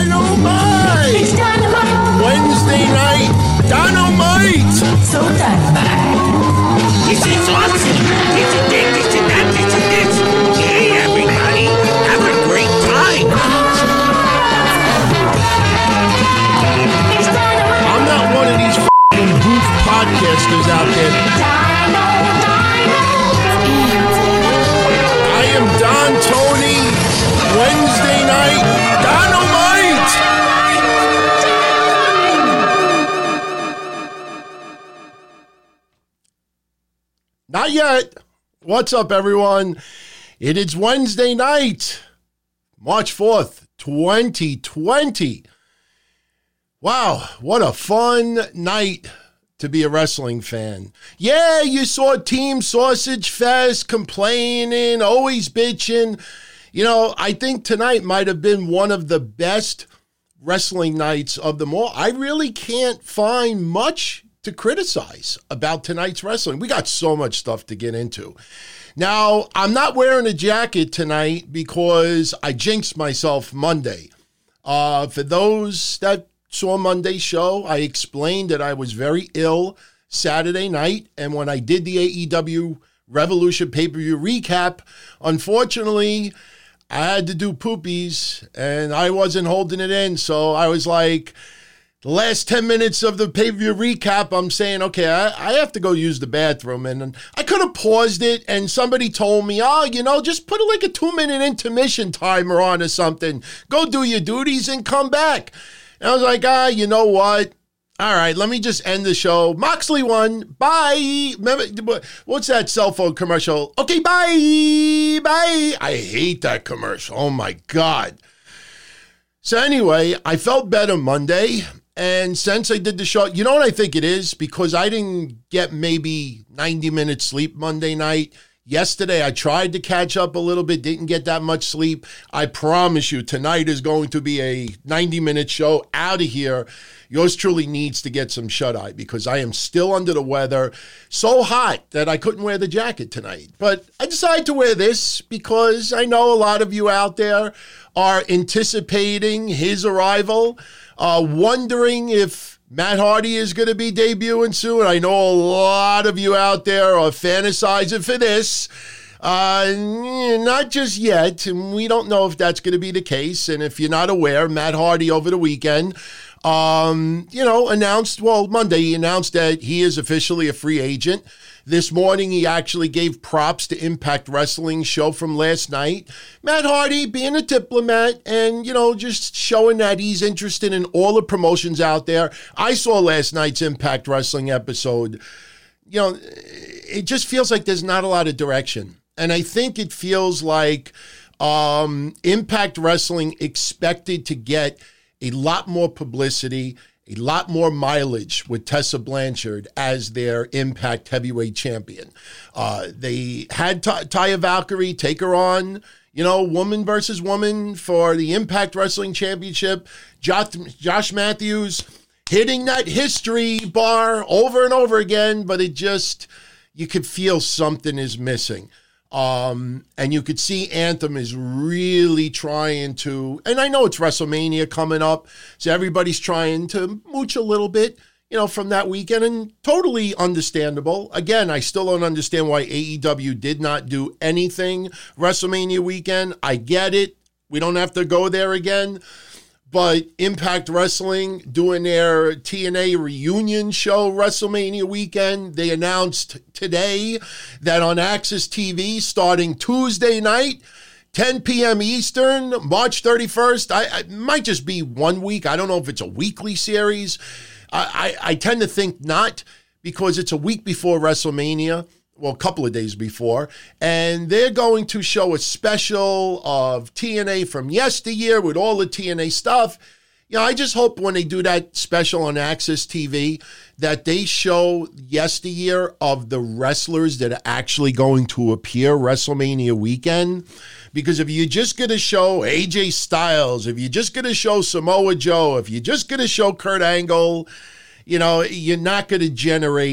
Dynamite! It's dynamite! Wednesday night, Dynamite! So dynamite! This is awesome! This is this, this is that, this is this! Hey, everybody! Have a great time! It's dynamite! I'm not one of these f***ing goof podcasters out there. I am Don Tony. Wednesday night, Dynamite! Not yet. What's up, everyone? It is Wednesday night, March 4th, 2020. Wow, what a fun night to be a wrestling fan. Yeah, you saw Team Sausage Fest complaining, always bitching. You know, I think tonight might have been one of the best wrestling nights of them all. I really can't find much to criticize about tonight's wrestling. We got so much stuff to get into. Now, I'm not wearing a jacket tonight because I jinxed myself Monday. For those that saw Monday's show, I explained that I was very ill Saturday night, and when I did the AEW Revolution pay-per-view recap, unfortunately, I had to do poopies, and I wasn't holding it in, so I was like, the last 10 minutes of the pay-per-view recap, I'm saying, okay, I have to go use the bathroom, and I could have paused it, and somebody told me, just put like a 2-minute intermission timer on or something. Go do your duties and come back. And I was like, you know what? All right, let me just end the show. Moxley won. Bye. Remember, what's that cell phone commercial? Okay, bye. Bye. I hate that commercial. Oh, my God. So anyway, I felt better Monday. And since I did the show, you know what I think it is? Because I didn't get maybe 90 minutes sleep Monday night. Yesterday, I tried to catch up a little bit, didn't get that much sleep. I promise you, tonight is going to be a 90-minute show out of here. Yours truly needs to get some shut-eye because I am still under the weather. So hot that I couldn't wear the jacket tonight. But I decided to wear this because I know a lot of you out there are anticipating his arrival, wondering if Matt Hardy is going to be debuting soon. I know a lot of you out there are fantasizing for this. Not just yet, and we don't know if that's going to be the case. And if you're not aware, Matt Hardy over the weekend, Monday he announced that he is officially a free agent. This morning, he actually gave props to Impact Wrestling show from last night. Matt Hardy being a diplomat and, just showing that he's interested in all the promotions out there. I saw last night's Impact Wrestling episode. It just feels like there's not a lot of direction. And I think it feels like Impact Wrestling expected to get a lot more publicity, a lot more mileage with Tessa Blanchard as their Impact Heavyweight Champion. They had Taya Valkyrie take her on, woman versus woman for the Impact Wrestling Championship. Josh Matthews hitting that history bar over and over again, but you could feel something is missing. And you could see Anthem is really trying to, and I know it's WrestleMania coming up, so everybody's trying to mooch a little bit, from that weekend, and totally understandable. Again, I still don't understand why AEW did not do anything WrestleMania weekend. I get it. We don't have to go there again. But Impact Wrestling doing their TNA reunion show WrestleMania weekend, they announced today that on AXS TV starting Tuesday night, 10 p.m. Eastern, March 31st, it might just be 1 week. I don't know if it's a weekly series. I tend to think not because it's a week before WrestleMania. Well, a couple of days before, and they're going to show a special of TNA from yesteryear with all the TNA stuff. I just hope when they do that special on AXS TV that they show yesteryear of the wrestlers that are actually going to appear WrestleMania weekend. Because if you're just going to show AJ Styles, if you're just going to show Samoa Joe, if you're just going to show Kurt Angle, you're not going to generate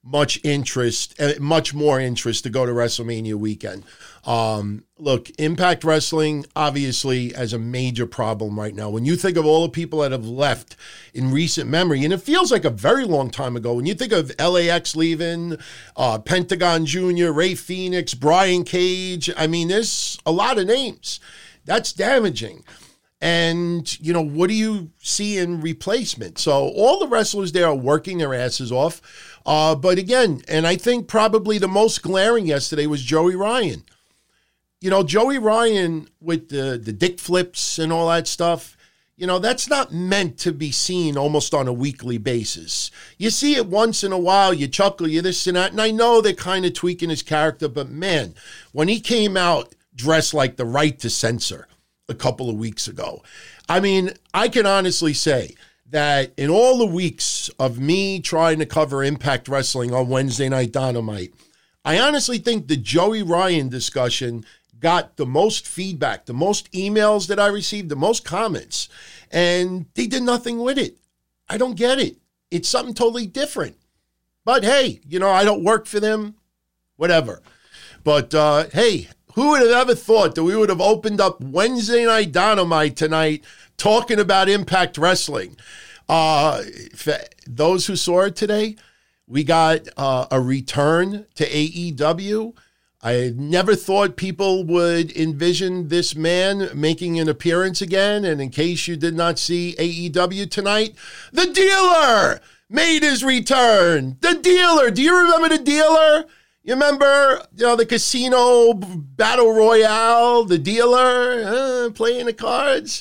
much more interest to go to WrestleMania weekend. Look, Impact Wrestling obviously has a major problem right now. When you think of all the people that have left in recent memory, and it feels like a very long time ago, when you think of LAX leaving, Pentagon Jr., Ray Phoenix, Brian Cage, I mean, there's a lot of names. That's damaging. And, you know, what do you see in replacement? So all the wrestlers there are working their asses off. But again, and I think probably the most glaring yesterday was Joey Ryan. You know, Joey Ryan with the dick flips and all that stuff, you know, that's not meant to be seen almost on a weekly basis. You see it once in a while, you chuckle, you this and that, and I know they're kind of tweaking his character, but man, when he came out dressed like the Right to Censor a couple of weeks ago, I mean, I can honestly say that in all the weeks of me trying to cover Impact Wrestling on Wednesday Night Dynamite, I honestly think the Joey Ryan discussion got the most feedback, the most emails that I received, the most comments, and they did nothing with it. I don't get it. It's something totally different. But hey, you know, I don't work for them, whatever. But hey, who would have ever thought that we would have opened up Wednesday Night Dynamite tonight talking about Impact Wrestling? For those who saw it today, we got a return to AEW. I never thought people would envision this man making an appearance again. And in case you did not see AEW tonight, the Dealer made his return. The Dealer. Do you remember the Dealer? You remember, you know, the casino battle royale, the Dealer playing the cards?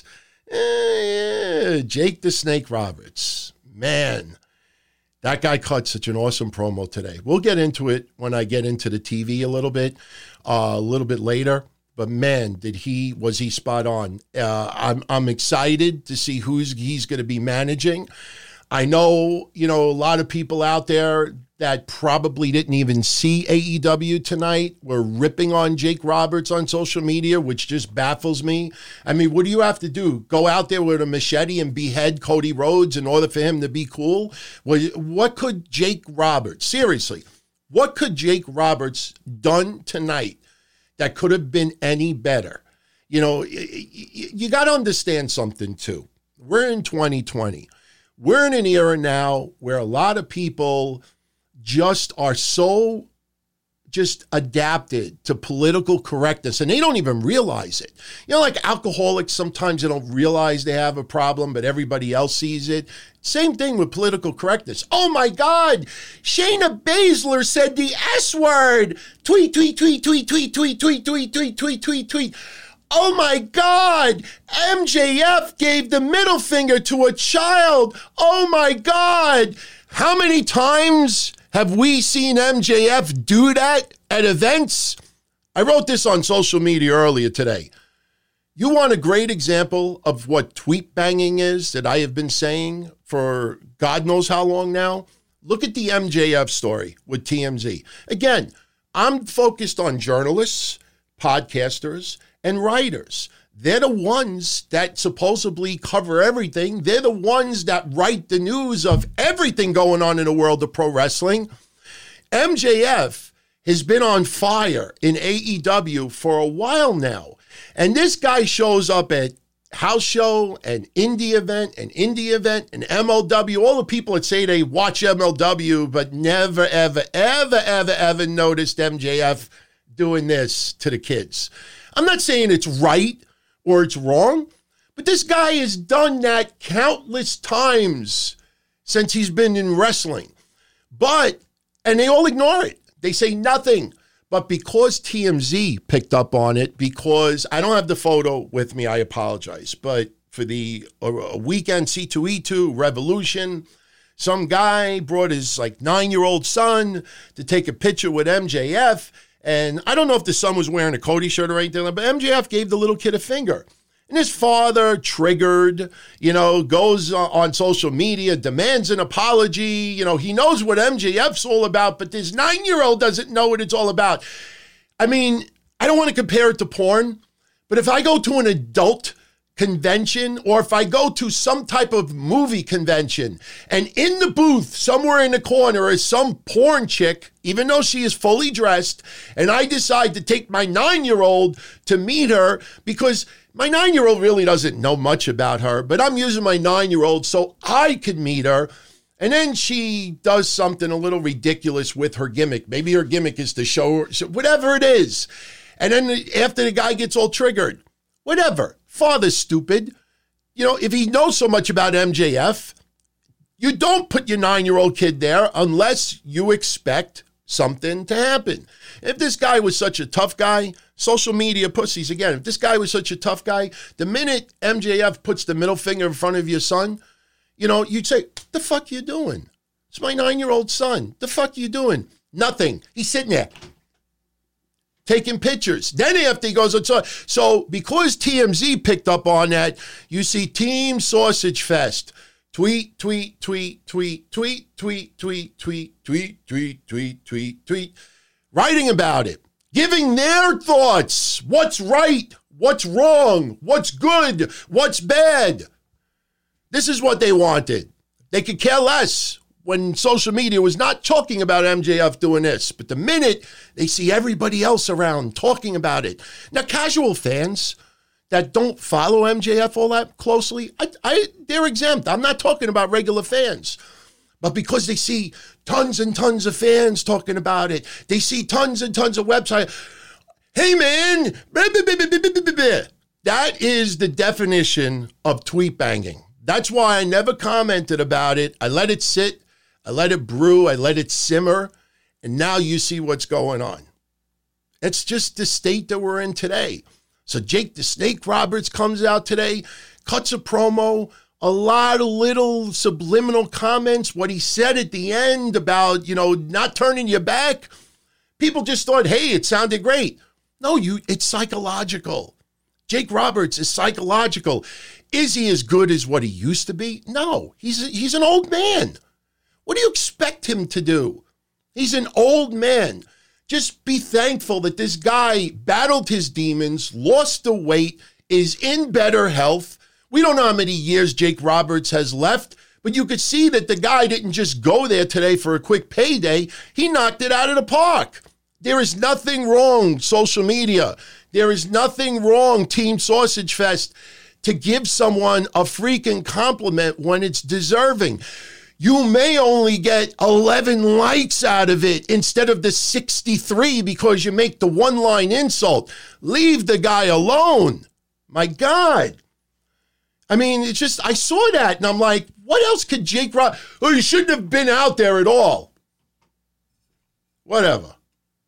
Yeah. Jake the Snake Roberts. Man, that guy cut such an awesome promo today. We'll get into it when I get into the TV a little bit later. But man, was he spot on? I'm excited to see who he's going to be managing. I know, you know, a lot of people out there that probably didn't even see AEW tonight were ripping on Jake Roberts on social media, which just baffles me. I mean, what do you have to do? Go out there with a machete and behead Cody Rhodes in order for him to be cool? What could Jake Roberts, seriously, what could Jake Roberts done tonight that could have been any better? You know, you got to understand something too. We're in 2020. We're in an era now where a lot of people just are so just adapted to political correctness, and they don't even realize it. You know, like alcoholics, sometimes they don't realize they have a problem, but everybody else sees it. Same thing with political correctness. Oh my God, Shayna Baszler said the S word. Tweet, tweet, tweet, tweet, tweet, tweet, tweet, tweet, tweet, tweet, tweet, tweet. Oh my God, MJF gave the middle finger to a child. Oh my God. How many times have we seen MJF do that at events? I wrote this on social media earlier today. You want a great example of what tweet banging is that I have been saying for God knows how long now? Look at the MJF story with TMZ. Again, I'm focused on journalists, podcasters, and writers. They're the ones that supposedly cover everything. They're the ones that write the news of everything going on in the world of pro wrestling. MJF has been on fire in AEW for a while now. And this guy shows up at house show, an indie event, and MLW. All the people that say they watch MLW, but never, ever, ever, ever, ever noticed MJF doing this to the kids. I'm not saying it's right or it's wrong, but this guy has done that countless times since he's been in wrestling. And they all ignore it. They say nothing. But because TMZ picked up on it, because I don't have the photo with me, I apologize. But for the weekend C2E2 Revolution, some guy brought his 9-year-old son to take a picture with MJF. And I don't know if the son was wearing a Cody shirt or anything, but MJF gave the little kid a finger. And his father, triggered, goes on social media, demands an apology. He knows what MJF's all about, but this 9-year-old doesn't know what it's all about. I mean, I don't want to compare it to porn, but if I go to an adult convention or if I go to some type of movie convention and in the booth somewhere in the corner is some porn chick, even though she is fully dressed, and I decide to take my 9-year-old to meet her because my 9-year-old really doesn't know much about her, but I'm using my 9-year-old so I could meet her. And then she does something a little ridiculous with her gimmick. Maybe her gimmick is to show her, whatever it is. And then after the guy gets all triggered, whatever. Father's stupid. You know, if he knows so much about MJF, you don't put your 9-year-old kid there unless you expect something to happen. If this guy was such a tough guy, social media pussies again, if this guy was such a tough guy, the minute MJF puts the middle finger in front of your son, you know, you'd say, the fuck you doing? It's my 9-year-old son. The fuck you doing? Nothing. He's sitting there taking pictures. Then after he goes, so because TMZ picked up on that, you see Team Sausage Fest. Tweet, tweet, tweet, tweet, tweet, tweet, tweet, tweet, tweet, tweet, tweet, tweet, tweet, writing about it, giving their thoughts. What's right? What's wrong? What's good? What's bad? This is what they wanted. They could care less when social media was not talking about MJF doing this. But the minute they see everybody else around talking about it. Now, casual fans that don't follow MJF all that closely, they're exempt. I'm not talking about regular fans. But because they see tons and tons of fans talking about it, they see tons and tons of websites. Hey, man, that is the definition of tweet banging. That's why I never commented about it. I let it sit. I let it brew. I let it simmer. And now you see what's going on. It's just the state that we're in today. So Jake the Snake Roberts comes out today, cuts a promo, a lot of little subliminal comments, what he said at the end about, you know, not turning your back. People just thought, hey, it sounded great. No, it's psychological. Jake Roberts is psychological. Is he as good as what he used to be? No, he's an old man. What do you expect him to do? He's an old man. Just be thankful that this guy battled his demons, lost the weight, is in better health. We don't know how many years Jake Roberts has left, but you could see that the guy didn't just go there today for a quick payday. He knocked it out of the park. There is nothing wrong, social media. There is nothing wrong, Team Sausage Fest, to give someone a freaking compliment when it's deserving. You may only get 11 likes out of it instead of the 63 because you make the one-line insult. Leave the guy alone. My God. I mean, it's just, I saw that and I'm like, what else could Jake Roberts? Oh, you shouldn't have been out there at all. Whatever.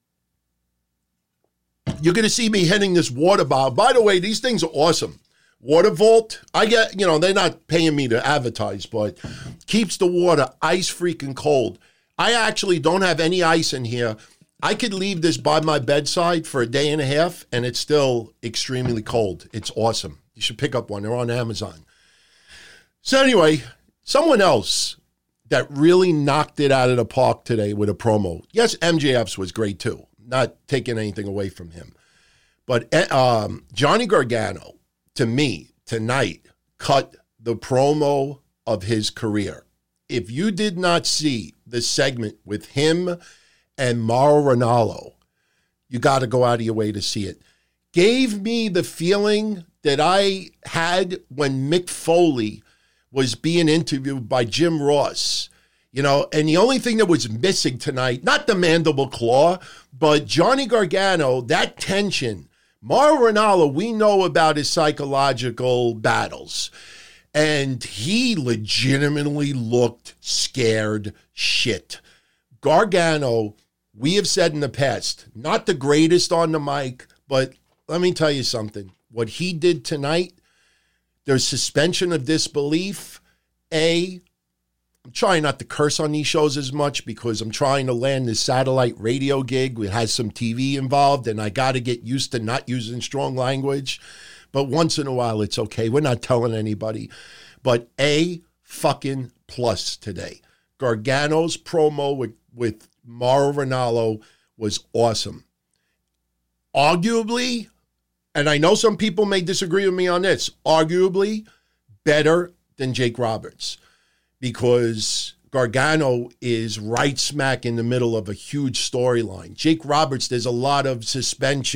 You're going to see me hitting this water bottle. By the way, these things are awesome. Water Vault, I get, you know, they're not paying me to advertise, but keeps the water ice freaking cold. I actually don't have any ice in here. I could leave this by my bedside for a day and a half, and it's still extremely cold. It's awesome. You should pick up one. They're on Amazon. So anyway, someone else that really knocked it out of the park today with a promo. Yes, MJF's was great too. Not taking anything away from him. But Johnny Gargano, to me, tonight, cut the promo of his career. If you did not see the segment with him and Mauro Ranallo, you got to go out of your way to see it. Gave me the feeling that I had when Mick Foley was being interviewed by Jim Ross. You know, and the only thing that was missing tonight, not the mandible claw, but Johnny Gargano, that tension. Mauro Ranallo, we know about his psychological battles. And he legitimately looked scared shit. Gargano, we have said in the past, not the greatest on the mic, but let me tell you something. What he did tonight, there's suspension of disbelief. I'm trying not to curse on these shows as much because I'm trying to land this satellite radio gig. It has some TV involved, and I got to get used to not using strong language. But once in a while, it's okay. We're not telling anybody. But A fucking plus today. Gargano's promo with Mauro Ranallo was awesome. Arguably, and I know some people may disagree with me on this, arguably better than Jake Roberts, because Gargano is right smack in the middle of a huge storyline. Jake Roberts, there's a lot of suspense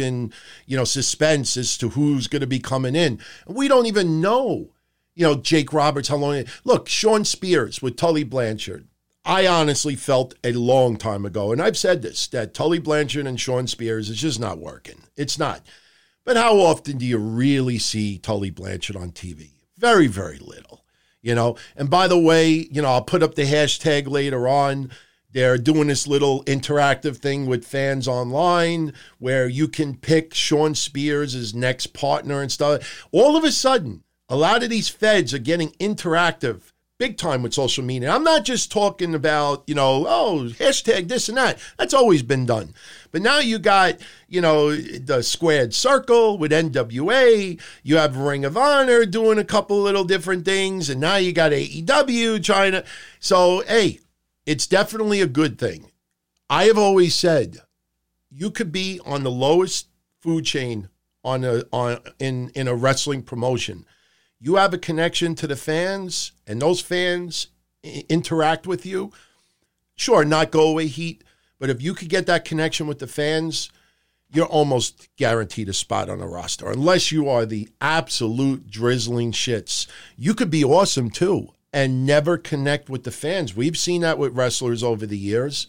as to who's going to be coming in. We don't even know, Jake Roberts, how long. Look, Sean Spears with Tully Blanchard. I honestly felt a long time ago, and I've said this, that Tully Blanchard and Sean Spears is just not working. It's not. But how often do you really see Tully Blanchard on TV? Very, very little, And by the way, I'll put up the hashtag later on. They're doing this little interactive thing with fans online where you can pick Sean Spears as next partner and stuff. All of a sudden, a lot of these feds are getting interactive big time with social media. I'm not just talking about, hashtag this and that. That's always been done. But now you got, the Squared Circle with NWA. You have Ring of Honor doing a couple little different things. And now you got AEW trying to. So, hey, it's definitely a good thing. I have always said you could be on the lowest food chain in a wrestling promotion. You have a connection to the fans, and those fans interact with you. Sure, not go away heat, but if you could get that connection with the fans, you're almost guaranteed a spot on the roster. Unless you are the absolute drizzling shits. You could be awesome too and never connect with the fans. We've seen that with wrestlers over the years.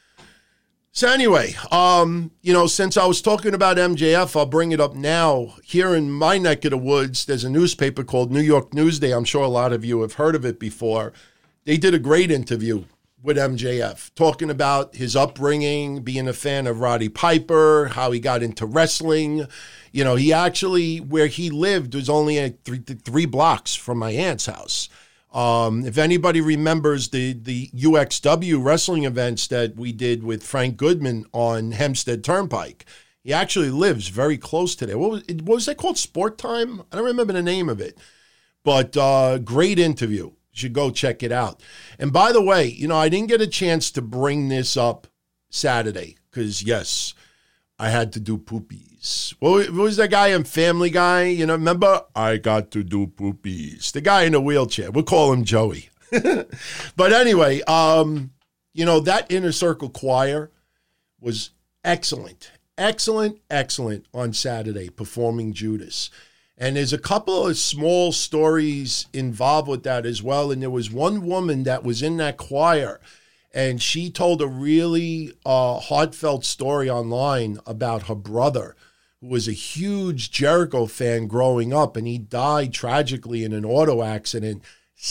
So anyway, since I was talking about MJF, I'll bring it up now. Here in my neck of the woods, there's a newspaper called New York Newsday. I'm sure a lot of you have heard of it before. They did a great interview with MJF, talking about his upbringing, being a fan of Roddy Piper, how he got into wrestling. He actually, where he lived was only three blocks from my aunt's house. If anybody remembers the UXW wrestling events that we did with Frank Goodman on Hempstead Turnpike, he actually lives very close to there. What was that called? Sport Time? I don't remember the name of it. But great interview. You should go check it out. And by the way, I didn't get a chance to bring this up Saturday because, yes, I had to do poopies. What was that guy in Family Guy? Remember? I got to do poopies. The guy in the wheelchair. We'll call him Joey. But anyway, that Inner Circle Choir was excellent. Excellent on Saturday, performing Judas. And there's a couple of small stories involved with that as well. And there was one woman that was in that choir, and she told a really heartfelt story online about her brother, who was a huge Jericho fan growing up, and he died tragically in an auto accident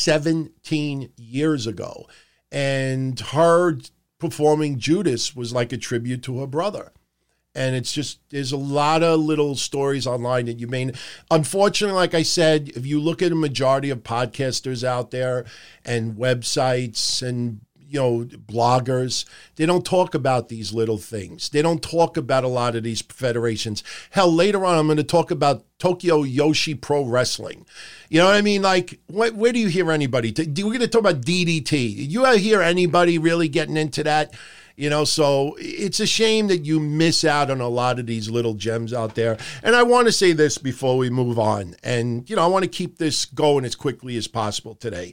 17 years ago. And her performing Judas was like a tribute to her brother. And it's just, there's a lot of little stories online that you may, unfortunately, like I said, if you look at a majority of podcasters out there and websites and bloggers, they don't talk about these little things. They don't talk about a lot of these federations. Hell, later on, I'm going to talk about Tokyo Yoshi Pro Wrestling. You know what I mean? Like, where do you hear anybody? We're going to talk about DDT. You hear anybody really getting into that? So it's a shame that you miss out on a lot of these little gems out there. And I want to say this before we move on. And, I want to keep this going as quickly as possible today.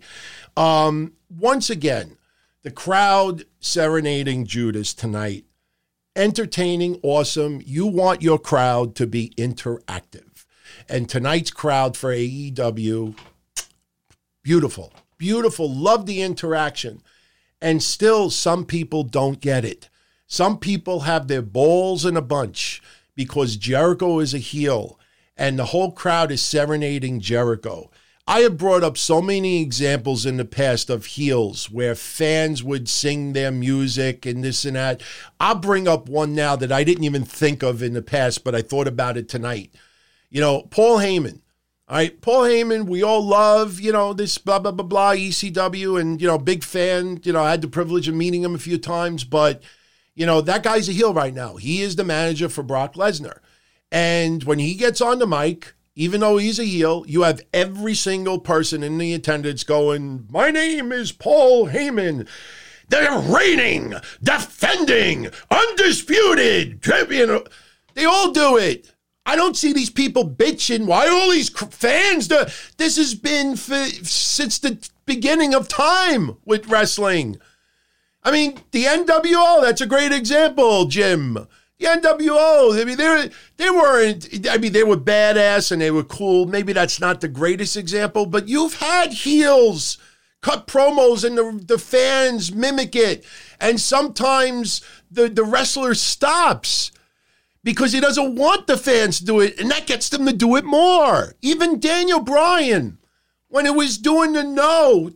Once again, the crowd serenading Judas tonight. Entertaining, awesome. You want your crowd to be interactive. And tonight's crowd for AEW, beautiful. Love the interaction. And still, some people don't get it. Some people have their balls in a bunch because Jericho is a heel and the whole crowd is serenading Jericho. I have brought up so many examples in the past of heels where fans would sing their music and this and that. I'll bring up one now that I didn't even think of in the past, but I thought about it tonight. Paul Heyman. All right, Paul Heyman, we all love, this blah, blah, blah, blah, ECW, and, big fan. I had the privilege of meeting him a few times, but, that guy's a heel right now. He is the manager for Brock Lesnar. And when he gets on the mic, even though he's a heel, you have every single person in the attendance going, "My name is Paul Heyman, the reigning, defending, undisputed champion." They all do it. I don't see these people bitching. Why all these fans? This has been since the beginning of time with wrestling. I mean, the NWO, that's a great example, Jim. The NWO, I mean, they weren't, I mean, they were badass and they were cool. Maybe that's not the greatest example, but you've had heels cut promos and the fans mimic it. And sometimes the wrestler stops because he doesn't want the fans to do it, and that gets them to do it more. Even Daniel Bryan, when it was doing the no,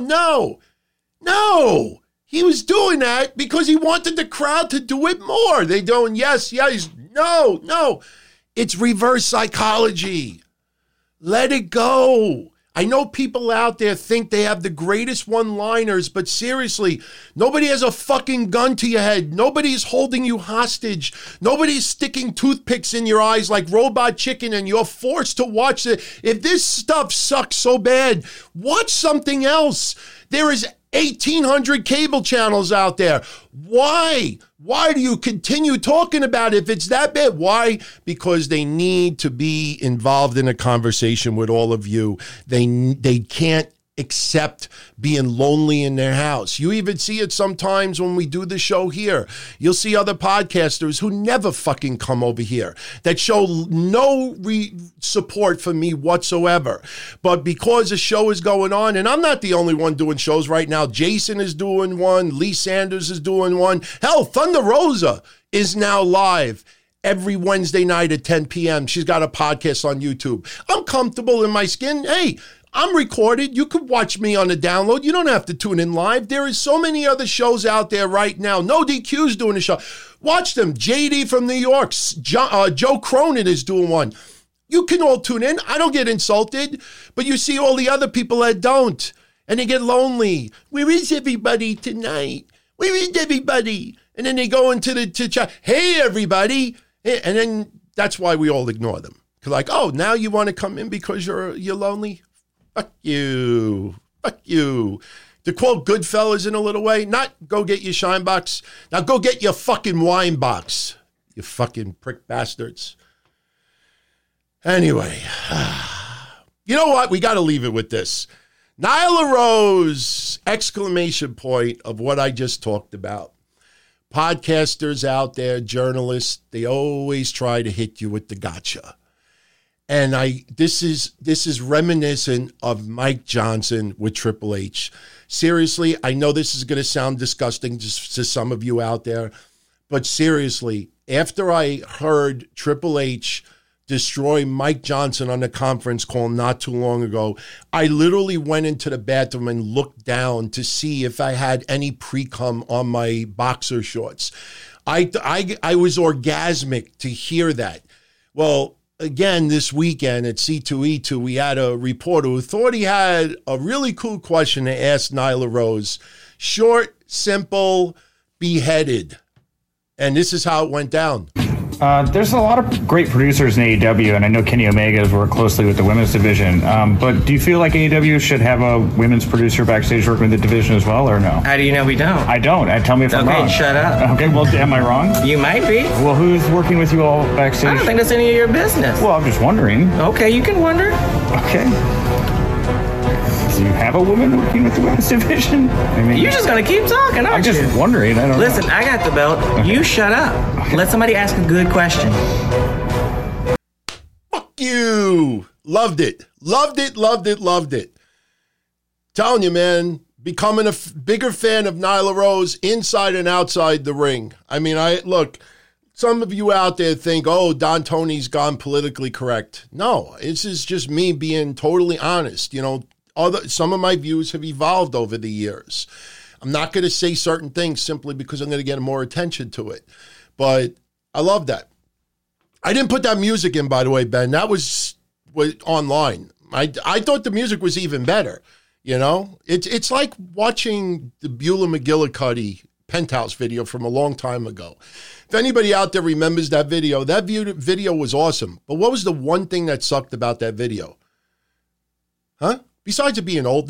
he was doing that because he wanted the crowd to do it more. They doing yes, no. It's reverse psychology. Let it go. I know people out there think they have the greatest one-liners, but seriously, nobody has a fucking gun to your head. Nobody's holding you hostage. Nobody's sticking toothpicks in your eyes like Robot Chicken, and you're forced to watch it. If this stuff sucks so bad, watch something else. There is 1,800 cable channels out there. Why? Why do you continue talking about it if it's that bad? Why? Because they need to be involved in a conversation with all of you. They can't accept being lonely in their house. You even see it sometimes when we do the show here. You'll see other podcasters who never fucking come over here that show no support for me whatsoever. But because the show is going on, and I'm not the only one doing shows right now. Jason is doing one. Lee Sanders is doing one. Hell, Thunder Rosa is now live every Wednesday night at 10 p.m. She's got a podcast on YouTube. I'm comfortable in my skin. Hey, I'm recorded. You could watch me on the download. You don't have to tune in live. There is so many other shows out there right now. No DQ's doing a show. Watch them. JD from New York. Joe Cronin is doing one. You can all tune in. I don't get insulted. But you see all the other people that don't. And they get lonely. Where is everybody tonight? Where is everybody? And then they go into the chat. Hey, everybody. And then that's why we all ignore them. Because like, oh, now you want to come in because you're lonely? Fuck you. Fuck you. To quote Goodfellas in a little way, not go get your shine box. Now go get your fucking wine box. You fucking prick bastards. Anyway, you know what? We got to leave it with this. Nyla Rose, exclamation point of what I just talked about. Podcasters out there, journalists, they always try to hit you with the gotcha. And this is reminiscent of Mike Johnson with Triple H. Seriously, I know this is going to sound disgusting to some of you out there, but seriously, after I heard Triple H destroy Mike Johnson on the conference call not too long ago, I literally went into the bathroom and looked down to see if I had any pre-cum on my boxer shorts. I was orgasmic to hear that. Well, again, this weekend at C2E2, we had a reporter who thought he had a really cool question to ask Nyla Rose. Short, simple, beheaded. And this is how it went down. There's a lot of great producers in AEW, and I know Kenny Omega has worked closely with the women's division. But do you feel like AEW should have a women's producer backstage working with the division as well, or no? How do you know we don't? I don't. Tell me if I'm wrong. Okay, shut up. Okay, well, am I wrong? You might be. Well, who's working with you all backstage? I don't think that's any of your business. Well, I'm just wondering. Okay, you can wonder. Okay. Do you have a woman working with the women's division? I mean, You're just going to keep talking, aren't I'm just you? wondering. I don't know. Listen, I got the belt. Okay. You shut up. Okay. Let somebody ask a good question. Fuck you. Loved it. Loved it, loved it, loved it. Telling you, man, becoming a bigger fan of Nyla Rose inside and outside the ring. I mean, look, some of you out there think, oh, Don Tony's gone politically correct. No, this is just me being totally honest. You know, some of my views have evolved over the years. I'm not going to say certain things simply because I'm going to get more attention to it. But I love that. I didn't put that music in, by the way, Ben. That was online. I thought the music was even better. You know, it's like watching the Beulah McGillicuddy Penthouse video from a long time ago. If anybody out there remembers that video was awesome. But what was the one thing that sucked about that video? Huh? Besides it being old now,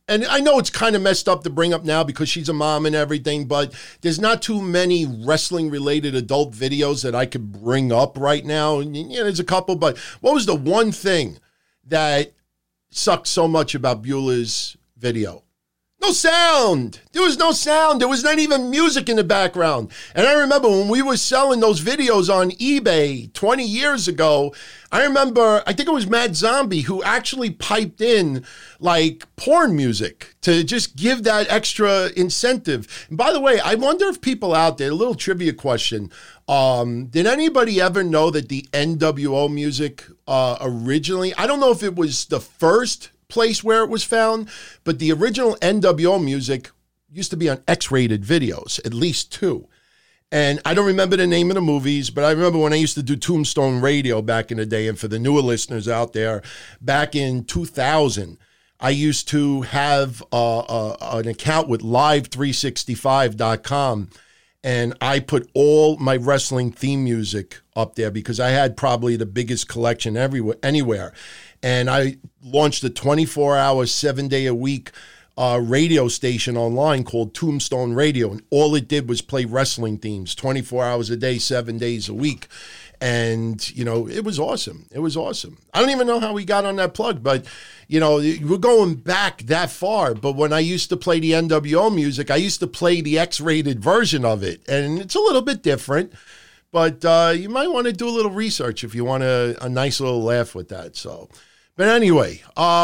And I know it's kind of messed up to bring up now because she's a mom and everything, but there's not too many wrestling-related adult videos that I could bring up right now. And, there's a couple, but what was the one thing that sucked so much about Beulah's video? No sound. There was no sound. There was not even music in the background. And I remember when we were selling those videos on eBay 20 years ago, I think it was Mad Zombie who actually piped in like porn music to just give that extra incentive. And by the way, I wonder if people out there, a little trivia question, did anybody ever know that the NWO music originally, I don't know if it was the first place where it was found, but the original NWO music used to be on X-rated videos, at least 2. And I don't remember the name of the movies, but I remember when I used to do Tombstone Radio back in the day, and for the newer listeners out there, back in 2000, I used to have an account with live365.com, and I put all my wrestling theme music up there because I had probably the biggest collection anywhere. And I launched a 24-hour, 7-day-a-week radio station online called Tombstone Radio. And all it did was play wrestling themes 24 hours a day, 7 days a week. And, it was awesome. It was awesome. I don't even know how we got on that plug, but, we're going back that far. But when I used to play the NWO music, I used to play the X-rated version of it. And it's a little bit different. But you might want to do a little research if you want a nice little laugh with that. But anyway,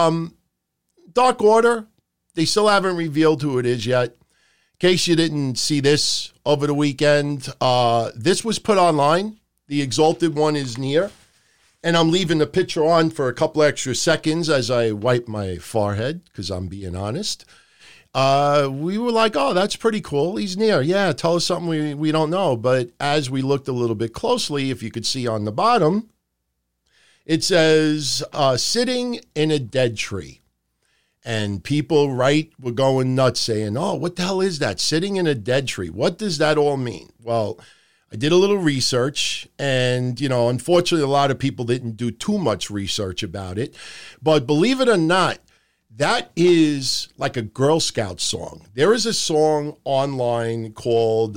Dark Order, they still haven't revealed who it is yet. In case you didn't see this over the weekend, this was put online. The Exalted One is near. And I'm leaving the picture on for a couple extra seconds as I wipe my forehead, because I'm being honest. We were like, oh, that's pretty cool. He's near. Yeah, tell us something we don't know. But as we looked a little bit closely, if you could see on the bottom, it says, sitting in a dead tree. And people, were going nuts saying, oh, what the hell is that? Sitting in a dead tree. What does that all mean? Well, I did a little research, and, unfortunately, a lot of people didn't do too much research about it. But believe it or not, that is like a Girl Scout song. There is a song online called,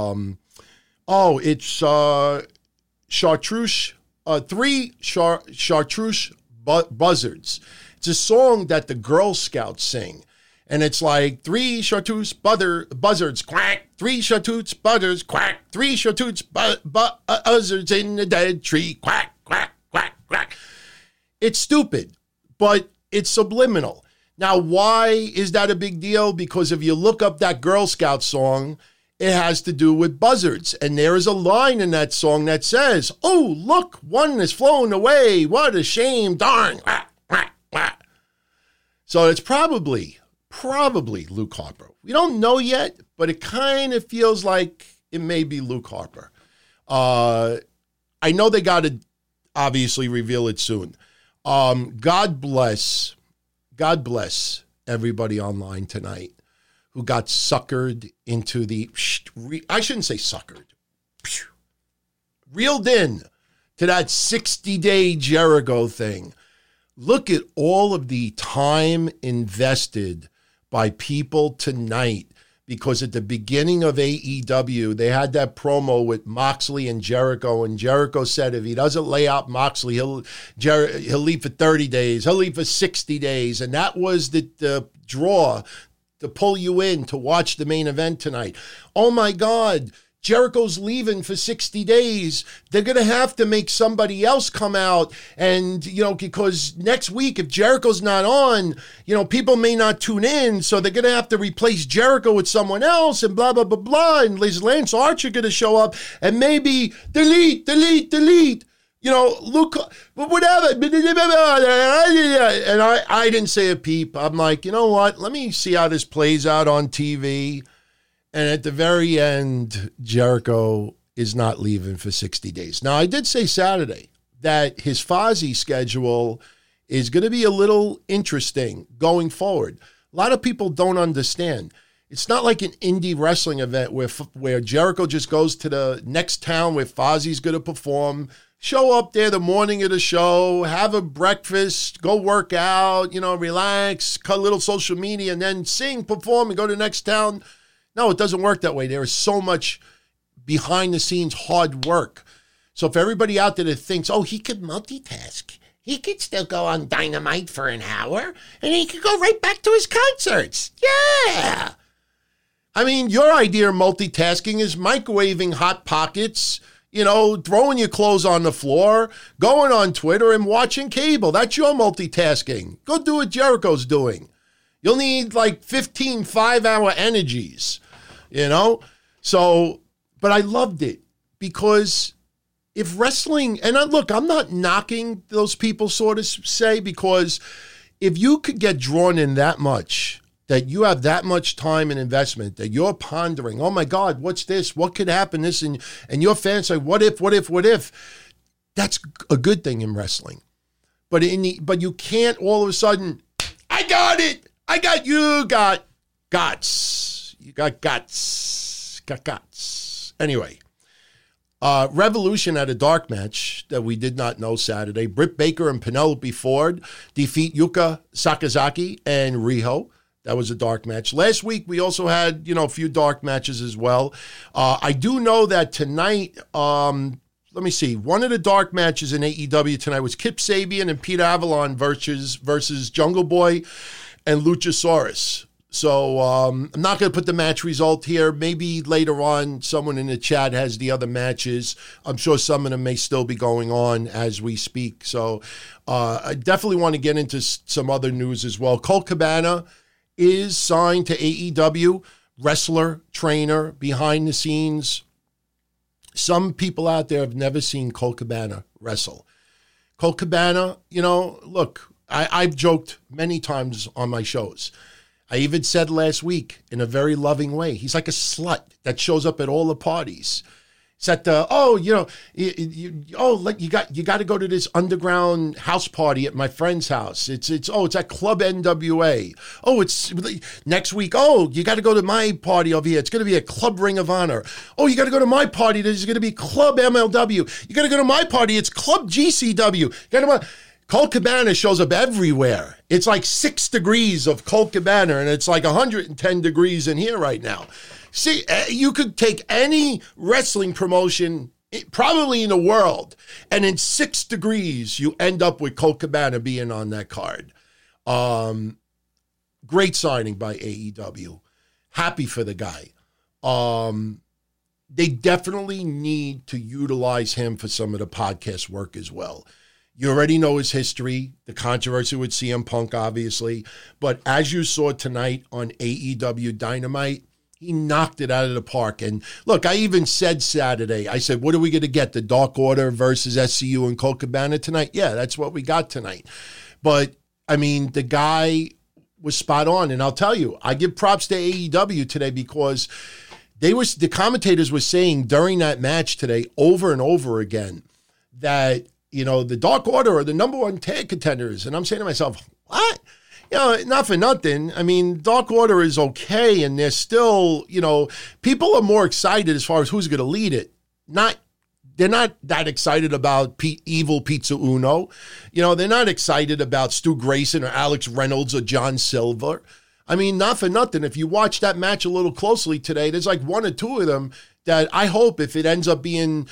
it's Chartreuse, 3 Chartreuse Buzzards. It's a song that the Girl Scouts sing. And it's like 3 Chartreuse buzzards, quack, 3 Chartreuse buzzards, quack, 3 Chartreuse buzzards in the dead tree, quack, quack, quack, quack. It's stupid, but it's subliminal. Now, why is that a big deal? Because if you look up that Girl Scout song, it has to do with buzzards. And there is a line in that song that says, oh, look, one has flown away. What a shame. Darn. Quack, quack, quack. So it's probably Luke Harper. We don't know yet, but it kind of feels like it may be Luke Harper. I know they got to obviously reveal it soon. God bless everybody online tonight who got suckered into I shouldn't say suckered, reeled in to that 60-day Jericho thing. Look at all of the time invested by people tonight, because at the beginning of AEW, they had that promo with Moxley and Jericho said if he doesn't lay out Moxley, he'll leave for 30 days, he'll leave for 60 days, and that was the draw to pull you in to watch the main event tonight. Oh my God, Jericho's leaving for 60 days. They're going to have to make somebody else come out. And, because next week, if Jericho's not on, people may not tune in. So they're going to have to replace Jericho with someone else and blah, blah, blah, blah. And is Lance Archer going to show up and maybe delete. Luke, whatever. And I didn't say a peep. I'm like, you know what? Let me see how this plays out on TV. And at the very end, Jericho is not leaving for 60 days. Now, I did say Saturday that his Fozzy schedule is going to be a little interesting going forward. A lot of people don't understand. It's not like an indie wrestling event where Jericho just goes to the next town where Fozzy's going to perform, Show up there the morning of the show, have a breakfast, go work out, relax, cut a little social media, and then sing, perform, and go to the next town. No, it doesn't work that way. There is so much behind-the-scenes hard work. So if everybody out there that thinks, oh, he could multitask, he could still go on Dynamite for an hour, and he could go right back to his concerts. Yeah. I mean, your idea of multitasking is microwaving Hot Pockets, throwing your clothes on the floor, going on Twitter, and watching cable. That's your multitasking. Go do what Jericho's doing. You'll need like 15 5-hour energies, So, but I loved it because if wrestling, and look, I'm not knocking those people, so to say, because if you could get drawn in that much, that you have that much time and investment, that you're pondering, oh my God, what's this? What could happen? This, and your fans say, what if? That's a good thing in wrestling. But you can't all of a sudden, I got it. You got guts. Got guts. Anyway, Revolution had a dark match that we did not know Saturday. Britt Baker and Penelope Ford defeat Yuka Sakazaki and Riho. That was a dark match. Last week, we also had, a few dark matches as well. I do know that tonight, let me see. One of the dark matches in AEW tonight was Kip Sabian and Peter Avalon versus Jungle Boy and Luchasaurus. So I'm not going to put the match result here. Maybe later on, someone in the chat has the other matches. I'm sure some of them may still be going on as we speak. So I definitely want to get into some other news as well. Colt Cabana is signed to AEW, wrestler, trainer, behind the scenes. Some people out there have never seen Colt Cabana wrestle. Colt Cabana, look, I've joked many times on my shows. I even said last week in a very loving way, he's like a slut that shows up at all the parties. It's at the, you got to go to this underground house party at my friend's house. It's at Club NWA. Oh, it's next week. Oh, you got to go to my party over here. It's going to be a Club Ring of Honor. Oh, you got to go to my party. There's going to be Club MLW. You got to go to my party. It's Club GCW. Colt Cabana shows up everywhere. It's like 6 degrees of Colt Cabana, and it's like 110 degrees in here right now. See, you could take any wrestling promotion probably in the world, and in 6 degrees, you end up with Colt Cabana being on that card. Great signing by AEW. Happy for the guy. They definitely need to utilize him for some of the podcast work as well. You already know his history, the controversy with CM Punk, obviously. But as you saw tonight on AEW Dynamite, he knocked it out of the park. And look, I even said Saturday, I said, what are we going to get? The Dark Order versus SCU and Colt Cabana tonight? Yeah, that's what we got tonight. But, I mean, the guy was spot on. And I'll tell you, I give props to AEW today because the commentators were saying during that match today over and over again that, the Dark Order are the number one tag contenders. And I'm saying to myself, what? Not for nothing. I mean, Dark Order is okay, and they're still, people are more excited as far as who's going to lead it. They're not that excited about evil Pizza Uno. They're not excited about Stu Grayson or Alex Reynolds or John Silver. I mean, not for nothing. If you watch that match a little closely today, there's like one or two of them that I hope if it ends up being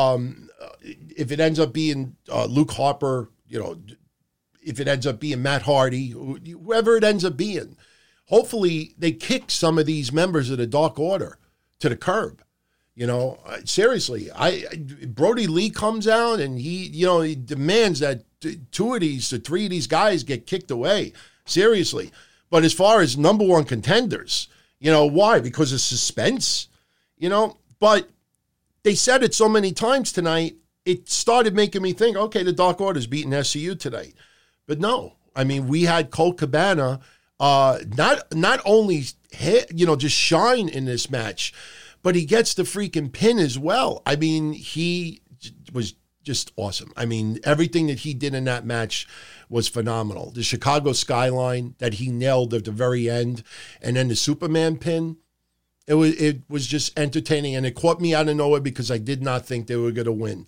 Luke Harper, if it ends up being Matt Hardy, whoever it ends up being, hopefully they kick some of these members of the Dark Order to the curb. Seriously, Brody Lee comes out and he demands that 3 of these guys get kicked away. Seriously. But as far as number one contenders, why? Because of suspense, but they said it so many times tonight, it started making me think, okay, the Dark Order's beating SCU tonight. But no, I mean, we had Colt Cabana not only just shine in this match, but he gets the freaking pin as well. I mean, he was just awesome. I mean, everything that he did in that match was phenomenal. The Chicago skyline that he nailed at the very end, and then the Superman pin, it was just entertaining, and it caught me out of nowhere because I did not think they were going to win.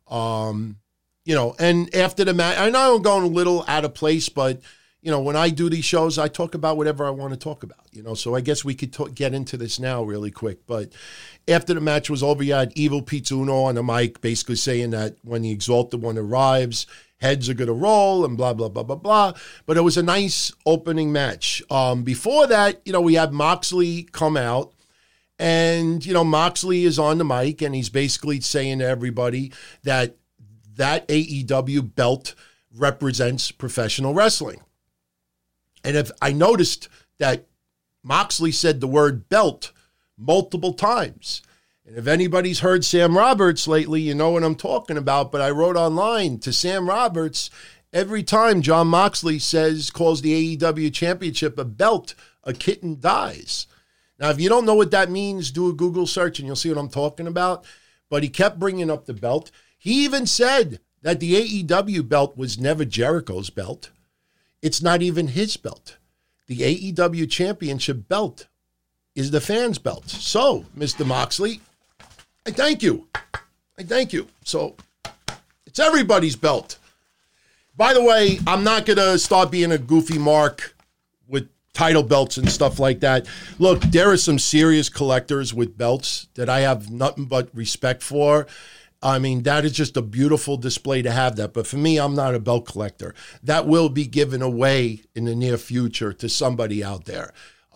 And after the match, I know I'm going a little out of place, but, when I do these shows, I talk about whatever I want to talk about, so I guess we could get into this now really quick. But after the match was over, you had Evil Pizza Uno on the mic basically saying that when the Exalted One arrives, heads are going to roll and blah, blah, blah, blah, blah. But it was a nice opening match. Before that, we had Moxley come out. And, Moxley is on the mic, and he's basically saying to everybody that AEW belt represents professional wrestling. And if I noticed that Moxley said the word belt multiple times. And if anybody's heard Sam Roberts lately, you know what I'm talking about. But I wrote online to Sam Roberts, every time John Moxley calls the AEW championship a belt, a kitten dies. Now, if you don't know what that means, do a Google search and you'll see what I'm talking about. But he kept bringing up the belt. He even said that the AEW belt was never Jericho's belt. It's not even his belt. The AEW championship belt is the fans' belt. So, Mr. Moxley, I thank you. So, it's everybody's belt. By the way, I'm not going to start being a goofy mark with title belts and stuff like that. Look, there are some serious collectors with belts that I have nothing but respect for. I mean, that is just a beautiful display to have that. But for me, I'm not a belt collector. That will be given away in the near future to somebody out there.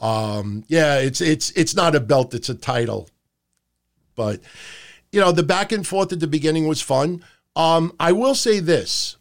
It's not a belt, it's a title. But, the back and forth at the beginning was fun. I will say this,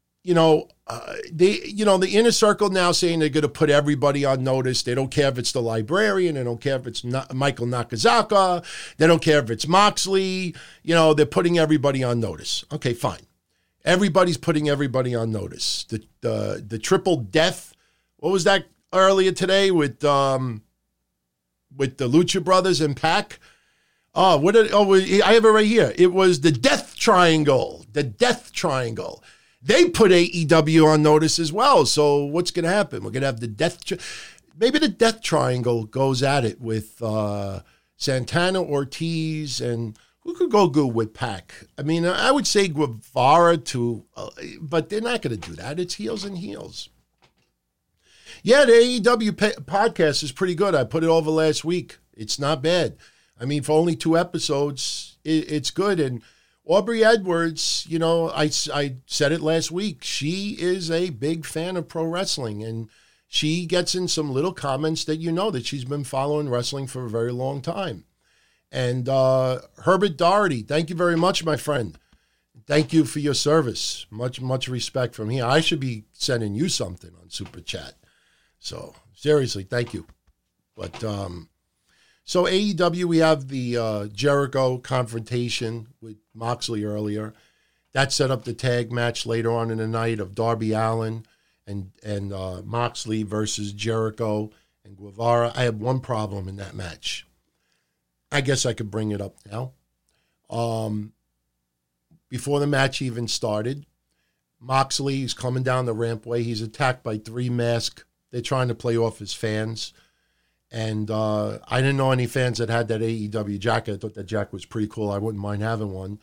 the Inner Circle now saying they're going to put everybody on notice. They don't care if it's the Librarian. They don't care if it's Michael Nakazaka. They don't care if it's Moxley. They're putting everybody on notice. Okay, fine. Everybody's putting everybody on notice. The Triple Death. What was that earlier today with the Lucha Brothers and Pac? I have it right here. It was the Death Triangle. The Death Triangle. They put AEW on notice as well. So what's going to happen? We're going to have the maybe the Death Triangle goes at it with Santana, Ortiz, and who could go good with Pac? I mean, I would say Guevara too, but they're not going to do that. It's heels and heels. Yeah, the AEW podcast is pretty good. I put it over last week. It's not bad. I mean, for only 2 episodes, it's good. And Aubrey Edwards, I said it last week. She is a big fan of pro wrestling, and she gets in some little comments that that she's been following wrestling for a very long time. And Herbert Doherty, thank you very much, my friend. Thank you for your service. Much, much respect from here. I should be sending you something on Super Chat. So, seriously, thank you. But, so AEW, we have the Jericho confrontation with Moxley earlier. That set up the tag match later on in the night of Darby Allin and Moxley versus Jericho and Guevara. I had one problem in that match. I guess I could bring it up now. Before the match even started, Moxley is coming down the rampway. He's attacked by 3 masked. They're trying to play off his fans. And I didn't know any fans that had that AEW jacket. I thought that jacket was pretty cool. I wouldn't mind having one.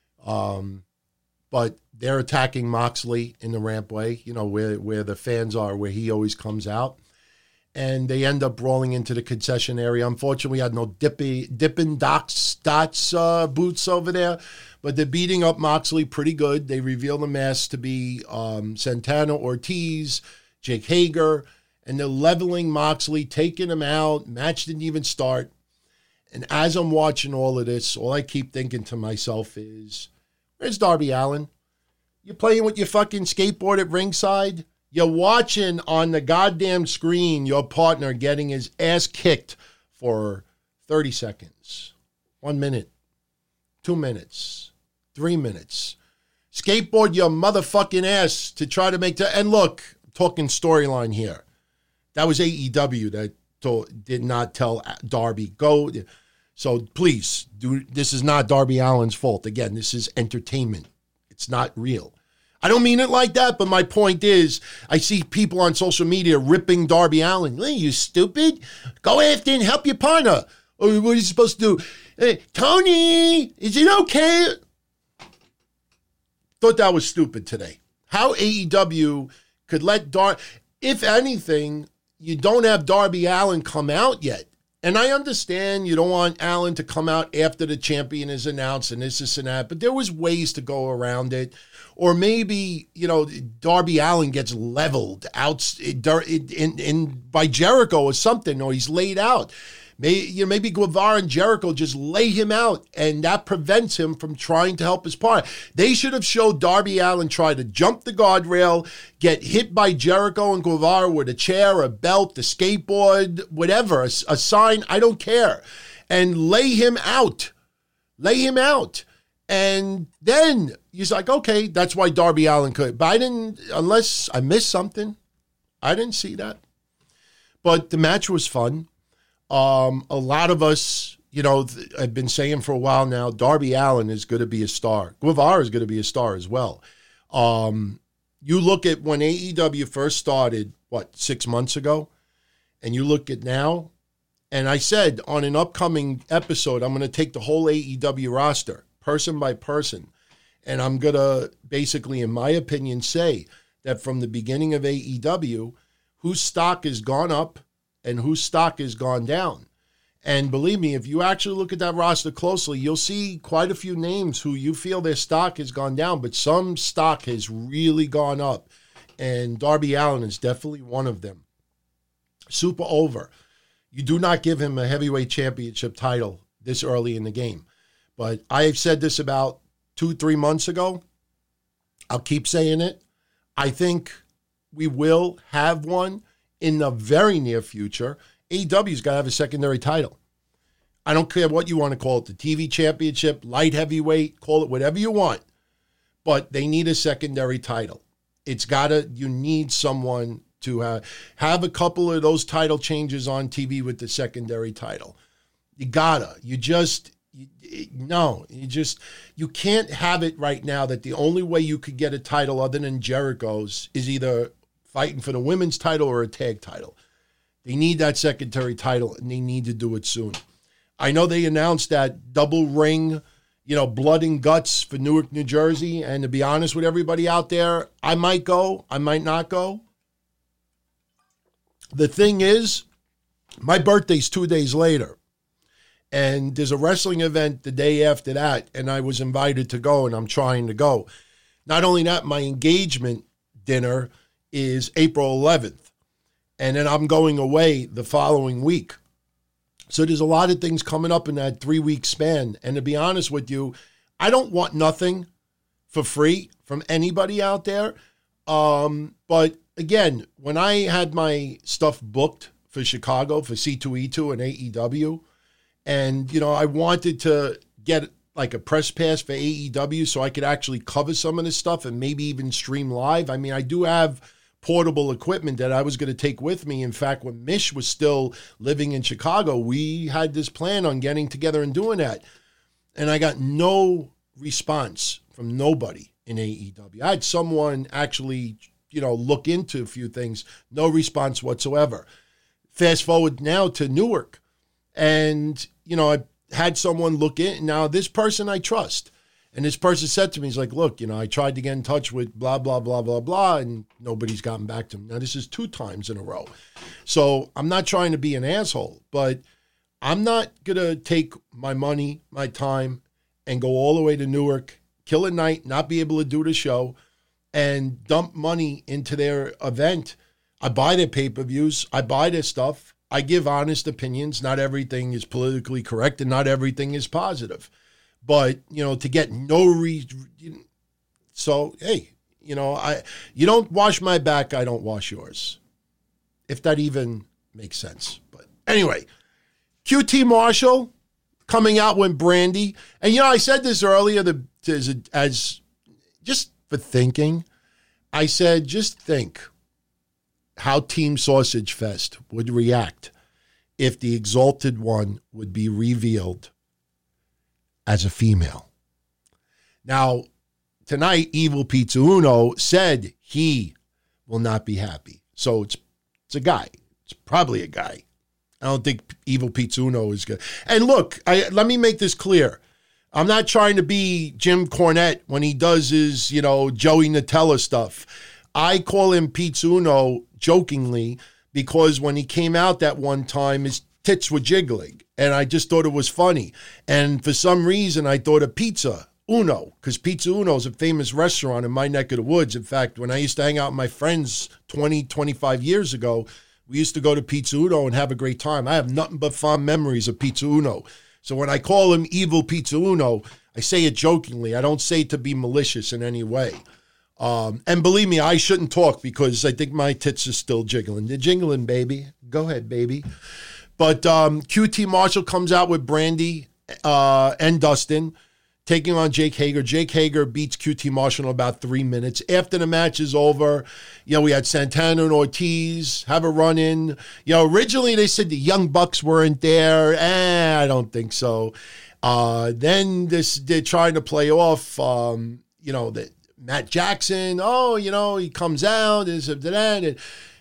But they're attacking Moxley in the rampway, where the fans are, where he always comes out. And they end up rolling into the concession area. Unfortunately, we had no Dippin' Dots boots over there. But they're beating up Moxley pretty good. They reveal the mask to be Santana, Ortiz, Jake Hager. And they're leveling Moxley, taking him out. Match didn't even start. And as I'm watching all of this, all I keep thinking to myself is, where's Darby Allin? You're playing with your fucking skateboard at ringside? You're watching on the goddamn screen your partner getting his ass kicked for 30 seconds, 1 minute, 2 minutes, 3 minutes. Skateboard your motherfucking ass to try to make that. And look, I'm talking storyline here. That was AEW that did not tell Darby, go. So please, this is not Darby Allin's fault. Again, this is entertainment. It's not real. I don't mean it like that, but my point is, I see people on social media ripping Darby Allin. Hey, you stupid. Go after and help your partner. Or what are you supposed to do? Hey, Tony, is it okay? Thought that was stupid today. How AEW could let if anything, you don't have Darby Allin come out yet. And I understand you don't want Allin to come out after the champion is announced and this and that, but there was ways to go around it. Or maybe, Darby Allin gets leveled out by Jericho or something, or he's laid out. Maybe Guevara and Jericho just lay him out, and that prevents him from trying to help his partner. They should have showed Darby Allin try to jump the guardrail, get hit by Jericho and Guevara with a chair, a belt, a skateboard, whatever, a sign, I don't care, and lay him out. Lay him out. And then he's like, okay, that's why Darby Allin could. But I didn't, unless I missed something, I didn't see that. But the match was fun. A lot of us, I've been saying for a while now, Darby Allin is going to be a star. Guevara is going to be a star as well. You look at when AEW first started, 6 months ago? And you look at now, and I said on an upcoming episode, I'm going to take the whole AEW roster, person by person, and I'm going to basically, in my opinion, say that from the beginning of AEW, whose stock has gone up and whose stock has gone down. And believe me, if you actually look at that roster closely, you'll see quite a few names who you feel their stock has gone down, but some stock has really gone up. And Darby Allin is definitely one of them. Super over. You do not give him a heavyweight championship title this early in the game. But I've said this about 2-3 months ago. I'll keep saying it. I think we will have one in the very near future. AEW's got to have a secondary title. I don't care what you want to call it, the TV championship, light heavyweight, call it whatever you want. But they need a secondary title. You need someone to have a couple of those title changes on TV with the secondary title. You can't have it right now that the only way you could get a title other than Jericho's is either fighting for the women's title or a tag title. They need that secondary title, and they need to do it soon. I know they announced that double ring, blood and guts for Newark, New Jersey, and to be honest with everybody out there, I might go, I might not go. The thing is, my birthday's 2 days later. And there's a wrestling event the day after that, and I was invited to go, and I'm trying to go. Not only that, my engagement dinner is April 11th, and then I'm going away the following week. So there's a lot of things coming up in that 3-week span, and to be honest with you, I don't want nothing for free from anybody out there. But again, when I had my stuff booked for Chicago, for C2E2 and AEW, and, I wanted to get like a press pass for AEW so I could actually cover some of this stuff and maybe even stream live. I mean, I do have portable equipment that I was going to take with me. In fact, when Mish was still living in Chicago, we had this plan on getting together and doing that. And I got no response from nobody in AEW. I had someone actually, look into a few things. No response whatsoever. Fast forward now to Newark. And, I had someone look in. Now, this person I trust. And this person said to me, he's like, look, I tried to get in touch with blah, blah, blah, blah, blah, and nobody's gotten back to me. Now, this is 2 times in a row. So I'm not trying to be an asshole, but I'm not going to take my money, my time, and go all the way to Newark, kill a night, not be able to do the show, and dump money into their event. I buy their pay-per-views. I buy their stuff. I give honest opinions. Not everything is politically correct, and not everything is positive. But, to get so, hey, you don't wash my back, I don't wash yours. If that even makes sense. But anyway, QT Marshall coming out with Brandy. And, I said this earlier as just for thinking. I said, just think how Team Sausage Fest would react if the Exalted One would be revealed as a female. Now, tonight, Evil Pizza Uno said he will not be happy. So it's a guy. It's probably a guy. I don't think Evil Pizza Uno is good. And look, let me make this clear. I'm not trying to be Jim Cornette when he does his, Joey Nutella stuff. I call him Pizza Uno jokingly because when he came out that one time, his tits were jiggling. And I just thought it was funny. And for some reason, I thought of Pizza Uno, because Pizza Uno is a famous restaurant in my neck of the woods. In fact, when I used to hang out with my friends 20, 25 years ago, we used to go to Pizza Uno and have a great time. I have nothing but fond memories of Pizza Uno. So when I call him Evil Pizza Uno, I say it jokingly. I don't say it to be malicious in any way. And believe me, I shouldn't talk because I think my tits are still jiggling. They're jingling, baby. Go ahead, baby. But QT Marshall comes out with Brandy and Dustin taking on Jake Hager. Jake Hager beats QT Marshall in about 3 minutes. After the match is over, we had Santana and Ortiz have a run-in. Originally they said the Young Bucks weren't there. I don't think so. Then they're trying to play off, that Matt Jackson. He comes out, and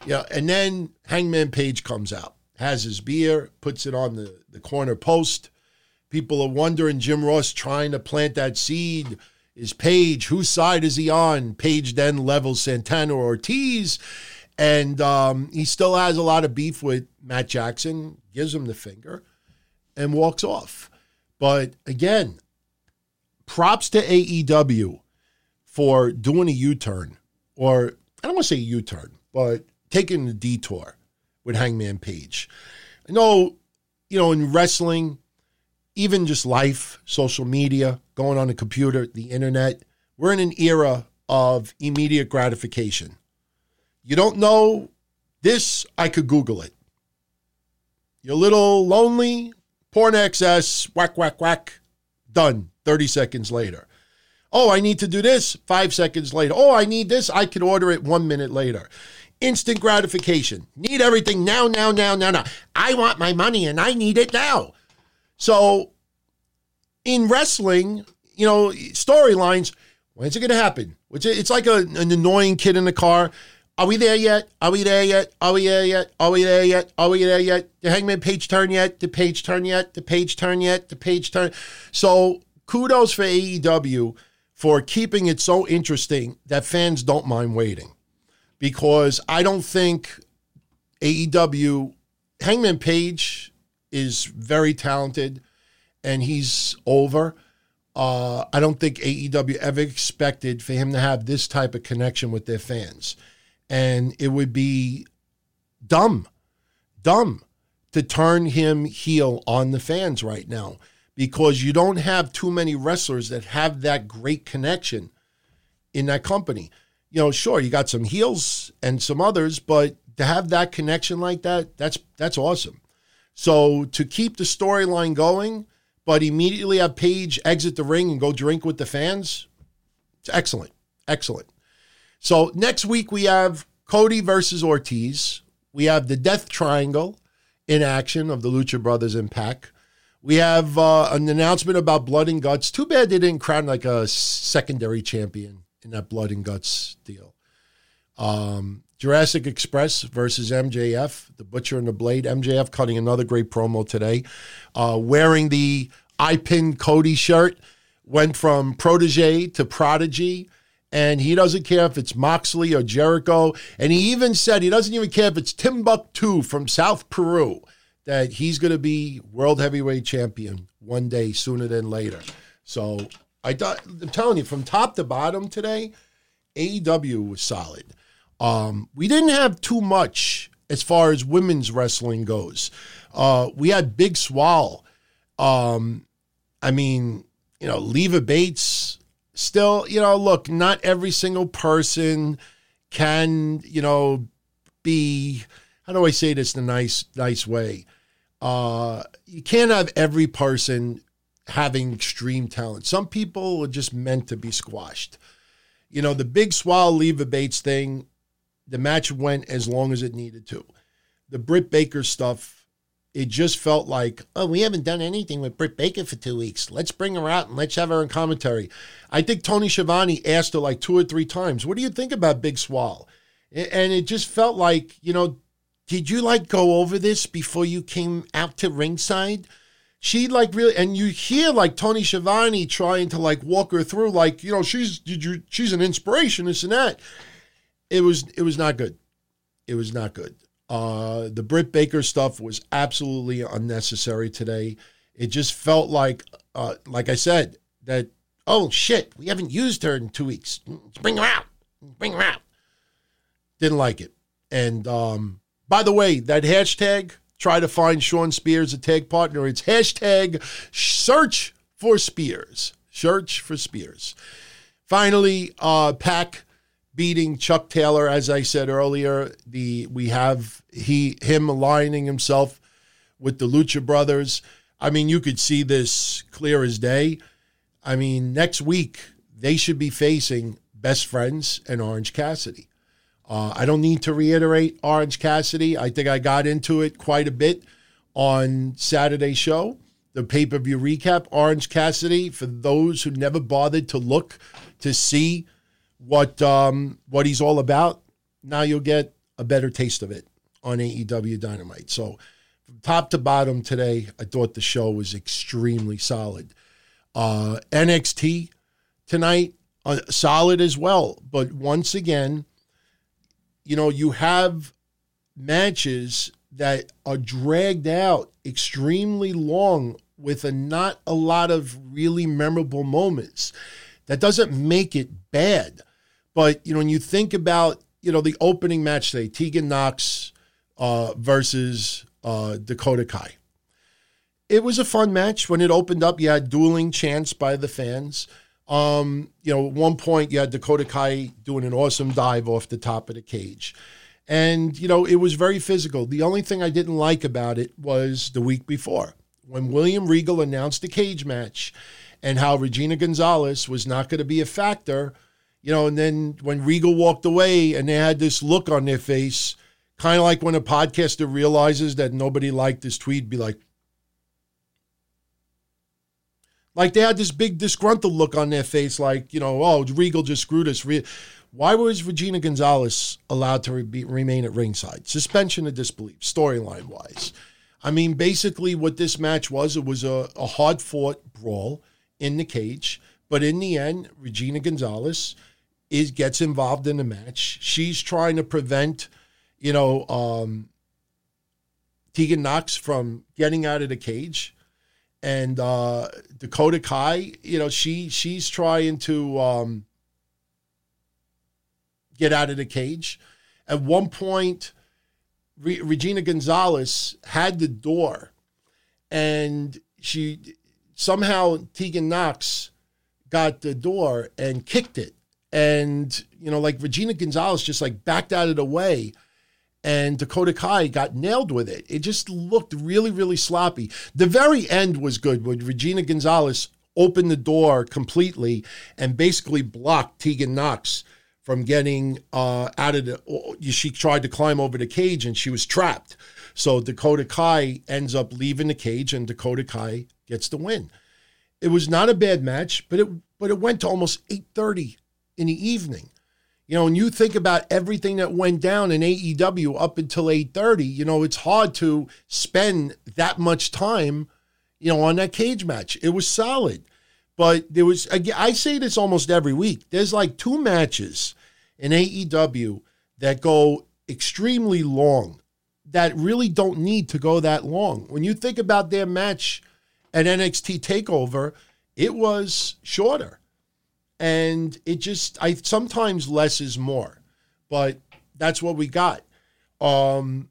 then Hangman Page comes out, has his beer, puts it on the corner post. People are wondering, Jim Ross trying to plant that seed. Is Page, whose side is he on? Page then levels Santana or Ortiz, and he still has a lot of beef with Matt Jackson, gives him the finger, and walks off. But again, props to AEW for doing a U-turn, or I don't want to say U-turn, but taking the detour with Hangman Page. I know, in wrestling, even just life, social media, going on the computer, the internet, we're in an era of immediate gratification. You don't know this, I could Google it. You're a little lonely, porn access, whack, whack, whack, done 30 seconds later. Oh, I need to do this 5 seconds later. Oh, I need this, I could order it 1 minute later. Instant gratification. Need everything now. I want my money and I need it now. So in wrestling, storylines, when's it going to happen? It's like an annoying kid in the car. Are we there yet? Are we there yet? Are we there yet? Are we there yet? Are we there yet? The Hangman Page turn yet? The Page turn yet? The Page turn yet? The Page turn. So kudos for AEW for keeping it so interesting that fans don't mind waiting. Because I don't think AEW, Hangman Page is very talented and he's over. I don't think AEW ever expected for him to have this type of connection with their fans. And it would be dumb to turn him heel on the fans right now because you don't have too many wrestlers that have that great connection in that company. Sure, you got some heels and some others, but to have that connection like that, that's awesome. So to keep the storyline going, but immediately have Page exit the ring and go drink with the fans, it's excellent. Excellent. So next week we have Cody versus Ortiz. We have the Death Triangle in action of the Lucha Brothers and Pac. We have an announcement about Blood and Guts. Too bad they didn't crown like a secondary champion in that Blood and Guts deal. Jurassic Express versus MJF, the Butcher and the Blade. MJF cutting another great promo today. Wearing the I Pin Cody shirt. Went from protege to prodigy. And he doesn't care if it's Moxley or Jericho. And he even said he doesn't even care if it's Timbuktu from South Peru, that he's going to be World Heavyweight Champion one day sooner than later. So I'm telling you, from top to bottom today, AEW was solid. We didn't have too much as far as women's wrestling goes. We had Big Swole. Leva Bates still, look, not every single person can, be, how do I say this in a nice way? You can't have every person having extreme talent. Some people are just meant to be squashed. The Big Swole Leva Bates thing, the match went as long as it needed to. The Britt Baker stuff, it just felt like, we haven't done anything with Britt Baker for 2 weeks. Let's bring her out and let's have her in commentary. I think Tony Schiavone asked her like 2 or 3 times, what do you think about Big Swole? And it just felt like, did you go over this before you came out to ringside? she like really, and you hear like Tony Schiavone trying to like walk her through, like, you know, she's an inspiration, this and that. It was not good. It was not good. The Britt Baker stuff was absolutely unnecessary today. It just felt like I said, that, oh shit, we haven't used her in 2 weeks. Let's bring her out. Bring her out. Didn't like it. And by the way, that hashtag, try to find Sean Spears a tag partner. It's hashtag search for Spears. Search for Spears. Finally, Pac beating Chuck Taylor, as I said earlier. We have him aligning himself with the Lucha Brothers. I mean, you could see this clear as day. I mean, next week, they should be facing Best Friends and Orange Cassidy. I don't need to reiterate Orange Cassidy. I think I got into it quite a bit on Saturday's show, the pay-per-view recap. Orange Cassidy, for those who never bothered to look to see what he's all about, now you'll get a better taste of it on AEW Dynamite. So from top to bottom today, I thought the show was extremely solid. NXT tonight, solid as well. But once again, you know, you have matches that are dragged out extremely long with not a lot of really memorable moments. That doesn't make it bad. But, you know, when you think about, you know, the opening match today, Tegan Nox versus Dakota Kai. It was a fun match. When it opened up, you had dueling chants by the fans. You know, at one point, you had Dakota Kai doing an awesome dive off the top of the cage. And, you know, it was very physical. The only thing I didn't like about it was the week before, when William Regal announced the cage match and how Regina Gonzalez was not going to be a factor, you know, and then when Regal walked away and they had this look on their face, kind of like when a podcaster realizes that nobody liked his tweet, be like they had this big disgruntled look on their face, like, you know, oh, Regal just screwed us. Why was Regina Gonzalez allowed to remain at ringside? Suspension of disbelief, storyline-wise. I mean, basically what this match was, it was a hard-fought brawl in the cage, but in the end, Regina Gonzalez gets involved in the match. She's trying to prevent, you know, Tegan Nox from getting out of the cage. And Dakota Kai, you know, she's trying to get out of the cage. At one point, Regina Gonzalez had the door, and somehow Tegan Nox got the door and kicked it. And, you know, like Regina Gonzalez just like backed out of the way, and Dakota Kai got nailed with it. It just looked really, really sloppy. The very end was good when Regina Gonzalez opened the door completely and basically blocked Tegan Nox from getting out of the... She tried to climb over the cage and she was trapped. So Dakota Kai ends up leaving the cage and Dakota Kai gets the win. It was not a bad match, but it went to almost 8:30 in the evening. You know, when you think about everything that went down in AEW up until 8:30, you know, it's hard to spend that much time, you know, on that cage match. It was solid. But there was, again, I say this almost every week, there's like 2 matches in AEW that go extremely long that really don't need to go that long. When you think about their match at NXT TakeOver, it was shorter. And it just, sometimes less is more, but that's what we got. You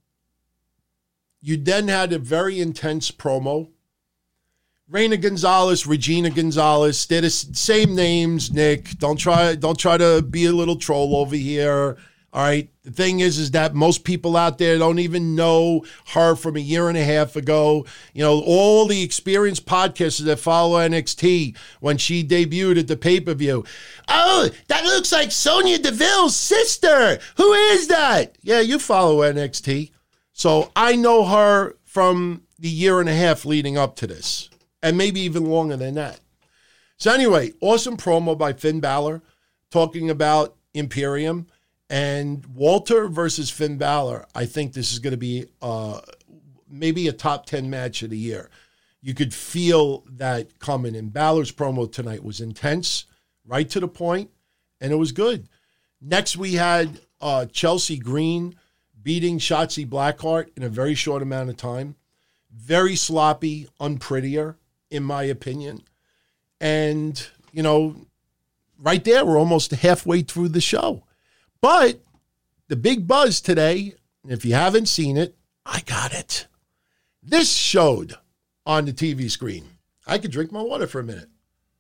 then had a very intense promo. Reina Gonzalez, Regina Gonzalez, they're the same names, Nick. Don't try to be a little troll over here. All right. The thing is that most people out there don't even know her from a year and a half ago. You know, all the experienced podcasters that follow NXT when she debuted at the pay-per-view. Oh, that looks like Sonya Deville's sister. Who is that? Yeah, you follow NXT. So I know her from the year and a half leading up to this, and maybe even longer than that. So anyway, awesome promo by Finn Balor talking about Imperium. And Walter versus Finn Balor, I think this is going to be maybe a top 10 match of the year. You could feel that coming. And Balor's promo tonight was intense, right to the point, and it was good. Next, we had Chelsea Green beating Shotzi Blackheart in a very short amount of time. Very sloppy, unprettier, in my opinion. And, you know, right there, we're almost halfway through the show. But the big buzz today, if you haven't seen it, I got it. This showed on the TV screen. I could drink my water for a minute.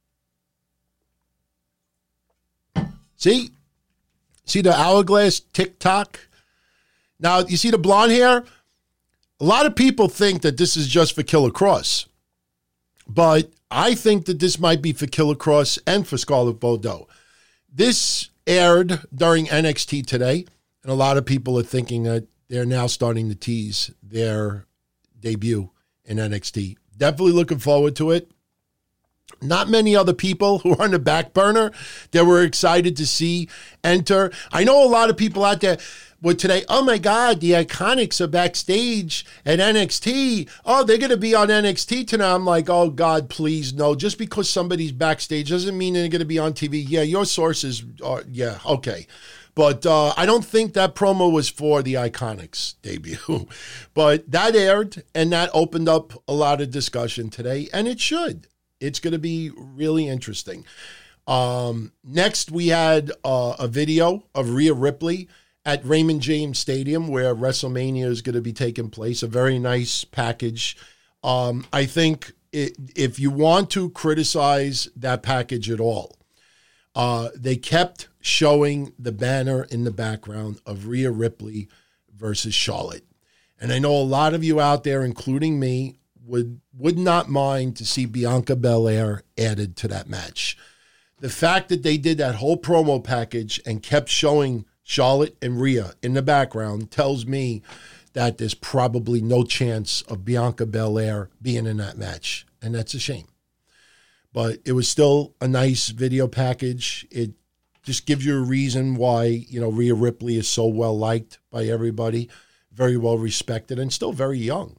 See the hourglass tick-tock? Now, you see the blonde hair? A lot of people think that this is just for Killer Cross. But I think that this might be for Killer Cross and for Scarlett Bordeaux. This aired during NXT today, and a lot of people are thinking that they're now starting to tease their debut in NXT. Definitely looking forward to it. Not many other people who are on the back burner that we're excited to see enter. I know a lot of people out there were today, oh my God, the Iconics are backstage at NXT. Oh, they're going to be on NXT tonight. I'm like, oh God, please no. Just because somebody's backstage doesn't mean they're going to be on TV. Yeah, your sources are, yeah, okay. But I don't think that promo was for the Iconics debut. But that aired, and that opened up a lot of discussion today, and it should. It's going to be really interesting. Next, we had a video of Rhea Ripley at Raymond James Stadium, where WrestleMania is going to be taking place. A very nice package. I think if you want to criticize that package at all, they kept showing the banner in the background of Rhea Ripley versus Charlotte. And I know a lot of you out there, including me, would not mind to see Bianca Belair added to that match. The fact that they did that whole promo package and kept showing Charlotte and Rhea in the background tells me that there's probably no chance of Bianca Belair being in that match. And that's a shame. But it was still a nice video package. It just gives you a reason why, you know, Rhea Ripley is so well liked by everybody, very well respected, and still very young.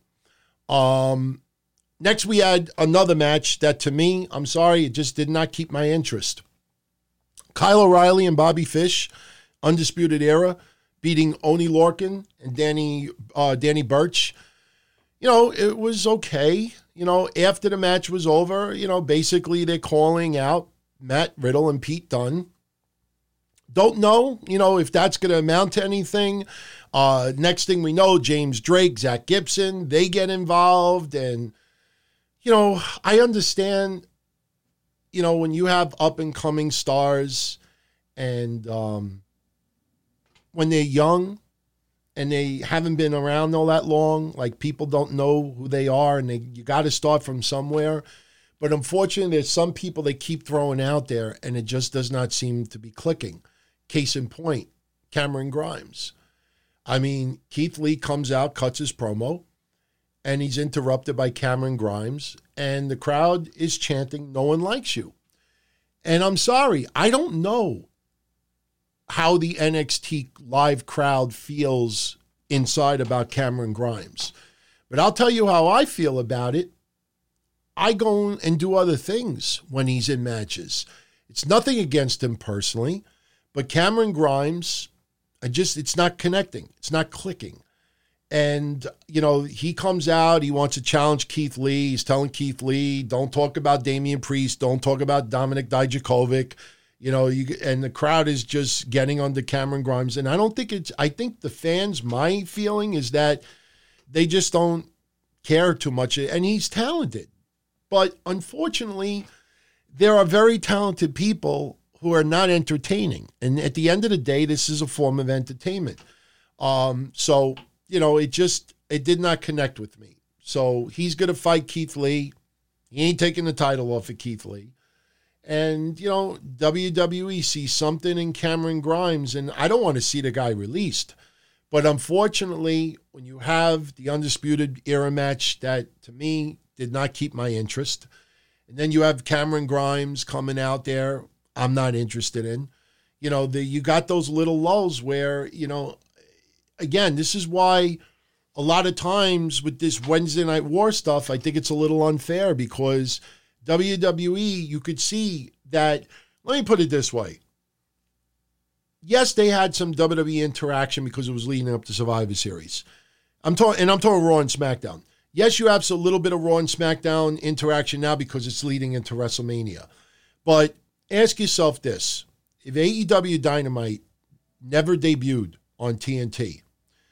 Next, we had another match that, to me, I'm sorry, it just did not keep my interest. Kyle O'Reilly and Bobby Fish, Undisputed Era, beating Oney Lorcan and Danny Burch. You know, it was okay. You know, after the match was over, you know, basically they're calling out Matt Riddle and Pete Dunne. Don't know, you know, if that's going to amount to anything. Next thing we know, James Drake, Zach Gibson, they get involved. And, you know, I understand, you know, when you have up-and-coming stars and when they're young and they haven't been around all that long, like people don't know who they are and you got to start from somewhere. But unfortunately, there's some people they keep throwing out there and it just does not seem to be clicking. Case in point, Cameron Grimes. I mean, Keith Lee comes out, cuts his promo, and he's interrupted by Cameron Grimes, and the crowd is chanting, "No one likes you." And I'm sorry, I don't know how the NXT live crowd feels inside about Cameron Grimes. But I'll tell you how I feel about it. I go and do other things when he's in matches. It's nothing against him personally, but Cameron Grimes, it's not connecting. It's not clicking. And, you know, he comes out, he wants to challenge Keith Lee. He's telling Keith Lee, don't talk about Damian Priest, don't talk about Dominik Dijakovic. You know, and the crowd is just getting under Cameron Grimes. And I think the fans, my feeling is that they just don't care too much. And he's talented. But unfortunately, there are very talented people who are not entertaining. And at the end of the day, this is a form of entertainment. So, you know, it did not connect with me. So he's going to fight Keith Lee. He ain't taking the title off of Keith Lee. And, you know, WWE sees something in Cameron Grimes, and I don't want to see the guy released. But unfortunately, when you have the Undisputed Era match that, to me, did not keep my interest, and then you have Cameron Grimes coming out there, I'm not interested in. You know, you got those little lulls where, you know, again, this is why a lot of times with this Wednesday Night War stuff, I think it's a little unfair because WWE, you could see that, let me put it this way. Yes, they had some WWE interaction because it was leading up to Survivor Series. I'm talking Raw and SmackDown. Yes, you have a little bit of Raw and SmackDown interaction now because it's leading into WrestleMania. But ask yourself this. If AEW Dynamite never debuted on TNT,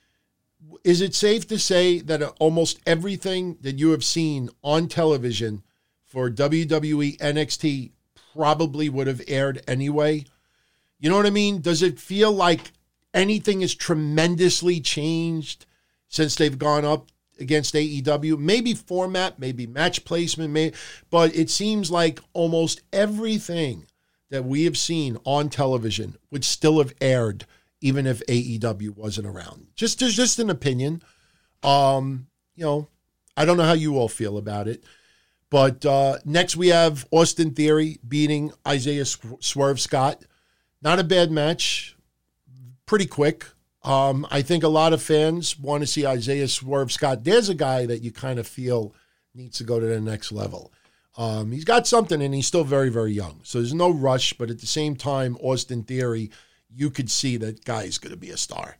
is it safe to say that almost everything that you have seen on television for WWE NXT probably would have aired anyway? You know what I mean? Does it feel like anything has tremendously changed since they've gone up against AEW? Maybe format, maybe match placement, but it seems like almost everything that we have seen on television would still have aired even if AEW wasn't around. Just an opinion. I don't know how you all feel about it. But next we have Austin Theory beating Isaiah Swerve Scott. Not a bad match. Pretty quick. I think a lot of fans want to see Isaiah Swerve Scott. There's a guy that you kind of feel needs to go to the next level. He's got something, and he's still very, very young. So there's no rush, but at the same time, Austin Theory, you could see that guy's going to be a star.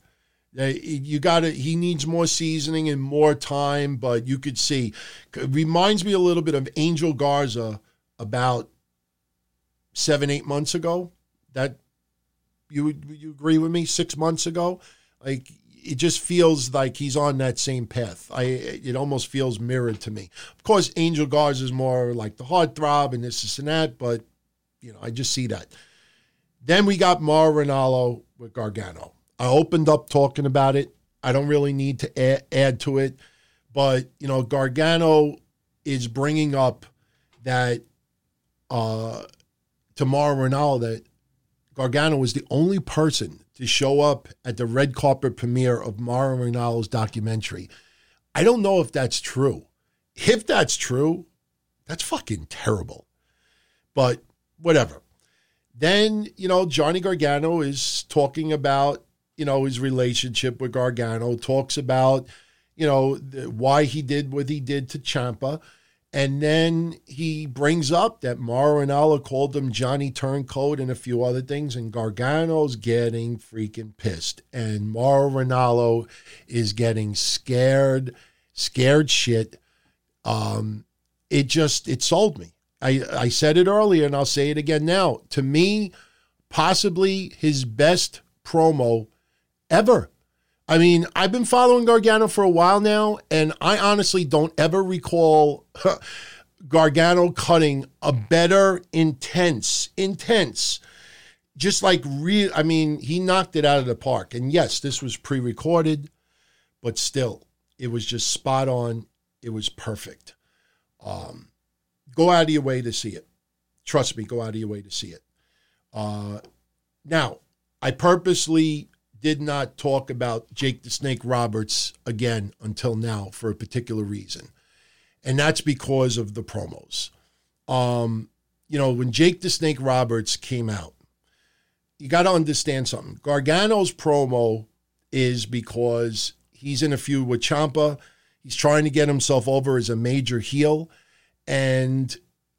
He needs more seasoning and more time, but you could see. It reminds me a little bit of Angel Garza about 7-8 months ago. That you agree with me? 6 months ago? Like, it just feels like he's on that same path. It almost feels mirrored to me. Of course, Angel Garza is more like the heartthrob and this and that, but, I just see that. Then we got Mauro Ranallo with Gargano. I opened up talking about it. I don't really need to add to it. But, Gargano is bringing up that to Mauro Ranallo that Gargano was the only person to show up at the red carpet premiere of Mauro Ranallo's documentary. I don't know if that's true. If that's true, that's fucking terrible. But whatever. Then, Johnny Gargano is talking about, his relationship with Gargano, talks about, why he did what he did to Ciampa. And then he brings up that Mauro Ranallo called him Johnny Turncoat and a few other things, and Gargano's getting freaking pissed. And Mauro Ranallo is getting scared shit. It sold me. I said it earlier, and I'll say it again now. To me, possibly his best promo ever. I mean, I've been following Gargano for a while now, and I honestly don't ever recall Gargano cutting a better intense, just like real. I mean, he knocked it out of the park. And yes, this was pre-recorded, but still, it was just spot on. It was perfect. Go out of your way to see it. Trust me, go out of your way to see it. Now, I purposely did not talk about Jake the Snake Roberts again until now for a particular reason. And that's because of the promos. When Jake the Snake Roberts came out, you got to understand something. Gargano's promo is because he's in a feud with Ciampa. He's trying to get himself over as a major heel. And,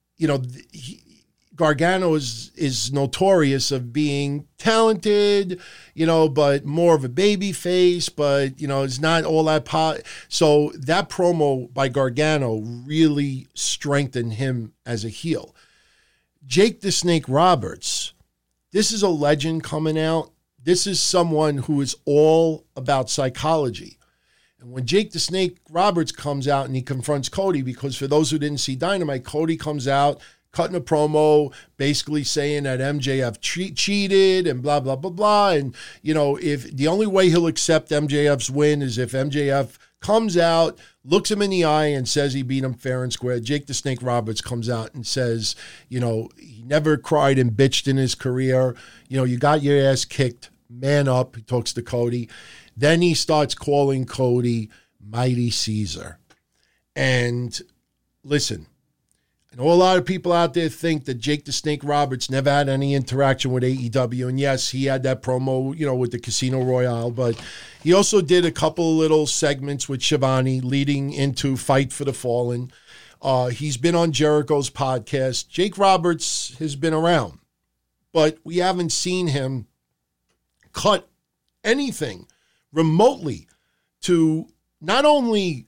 Gargano is notorious of being talented, but more of a baby face, but, it's not all that So that promo by Gargano really strengthened him as a heel. Jake the Snake Roberts, this is a legend coming out. This is someone who is all about psychology. And when Jake the Snake Roberts comes out and he confronts Cody, because for those who didn't see Dynamite, Cody comes out cutting a promo, basically saying that MJF cheated and blah, blah, blah, blah. And, if the only way he'll accept MJF's win is if MJF comes out, looks him in the eye and says he beat him fair and square. Jake the Snake Roberts comes out and says, he never cried and bitched in his career. You got your ass kicked, man up. He talks to Cody. Then he starts calling Cody Mighty Caesar. And listen, I know a lot of people out there think that Jake the Snake Roberts never had any interaction with AEW. And yes, he had that promo, with the Casino Royale, but he also did a couple little segments with Shivani leading into Fight for the Fallen. He's been on Jericho's podcast. Jake Roberts has been around, but we haven't seen him cut anything remotely to not only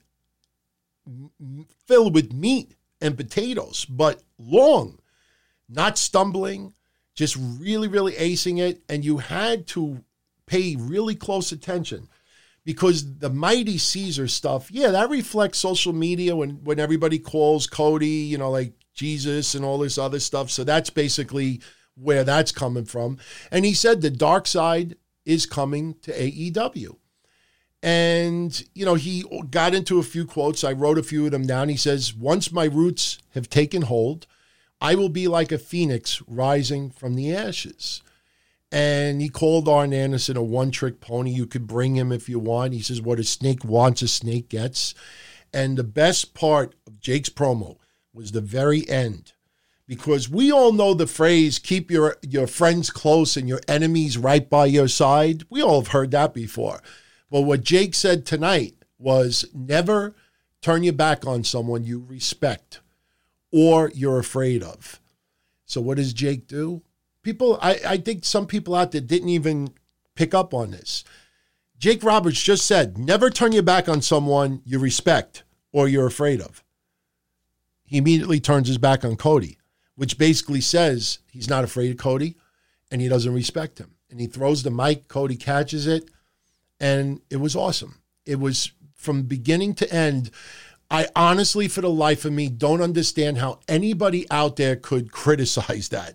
fill with meat and potatoes, but long, not stumbling, just really, really acing it. And you had to pay really close attention because the Mighty Caesar stuff, that reflects social media when everybody calls Cody, like Jesus and all this other stuff. So that's basically where that's coming from. And he said the dark side is coming to AEW. And, he got into a few quotes. I wrote a few of them down. He says, once my roots have taken hold, I will be like a phoenix rising from the ashes. And he called Arn Anderson a one-trick pony. You could bring him if you want. He says, what a snake wants, a snake gets. And the best part of Jake's promo was the very end. Because we all know the phrase, keep your friends close and your enemies right by your side. We all have heard that before. But what Jake said tonight was never turn your back on someone you respect or you're afraid of. So what does Jake do? People, I think some people out there didn't even pick up on this. Jake Roberts just said, never turn your back on someone you respect or you're afraid of. He immediately turns his back on Cody, which basically says he's not afraid of Cody and he doesn't respect him. And he throws the mic, Cody catches it, and it was awesome. It was from beginning to end. I honestly, for the life of me, don't understand how anybody out there could criticize that.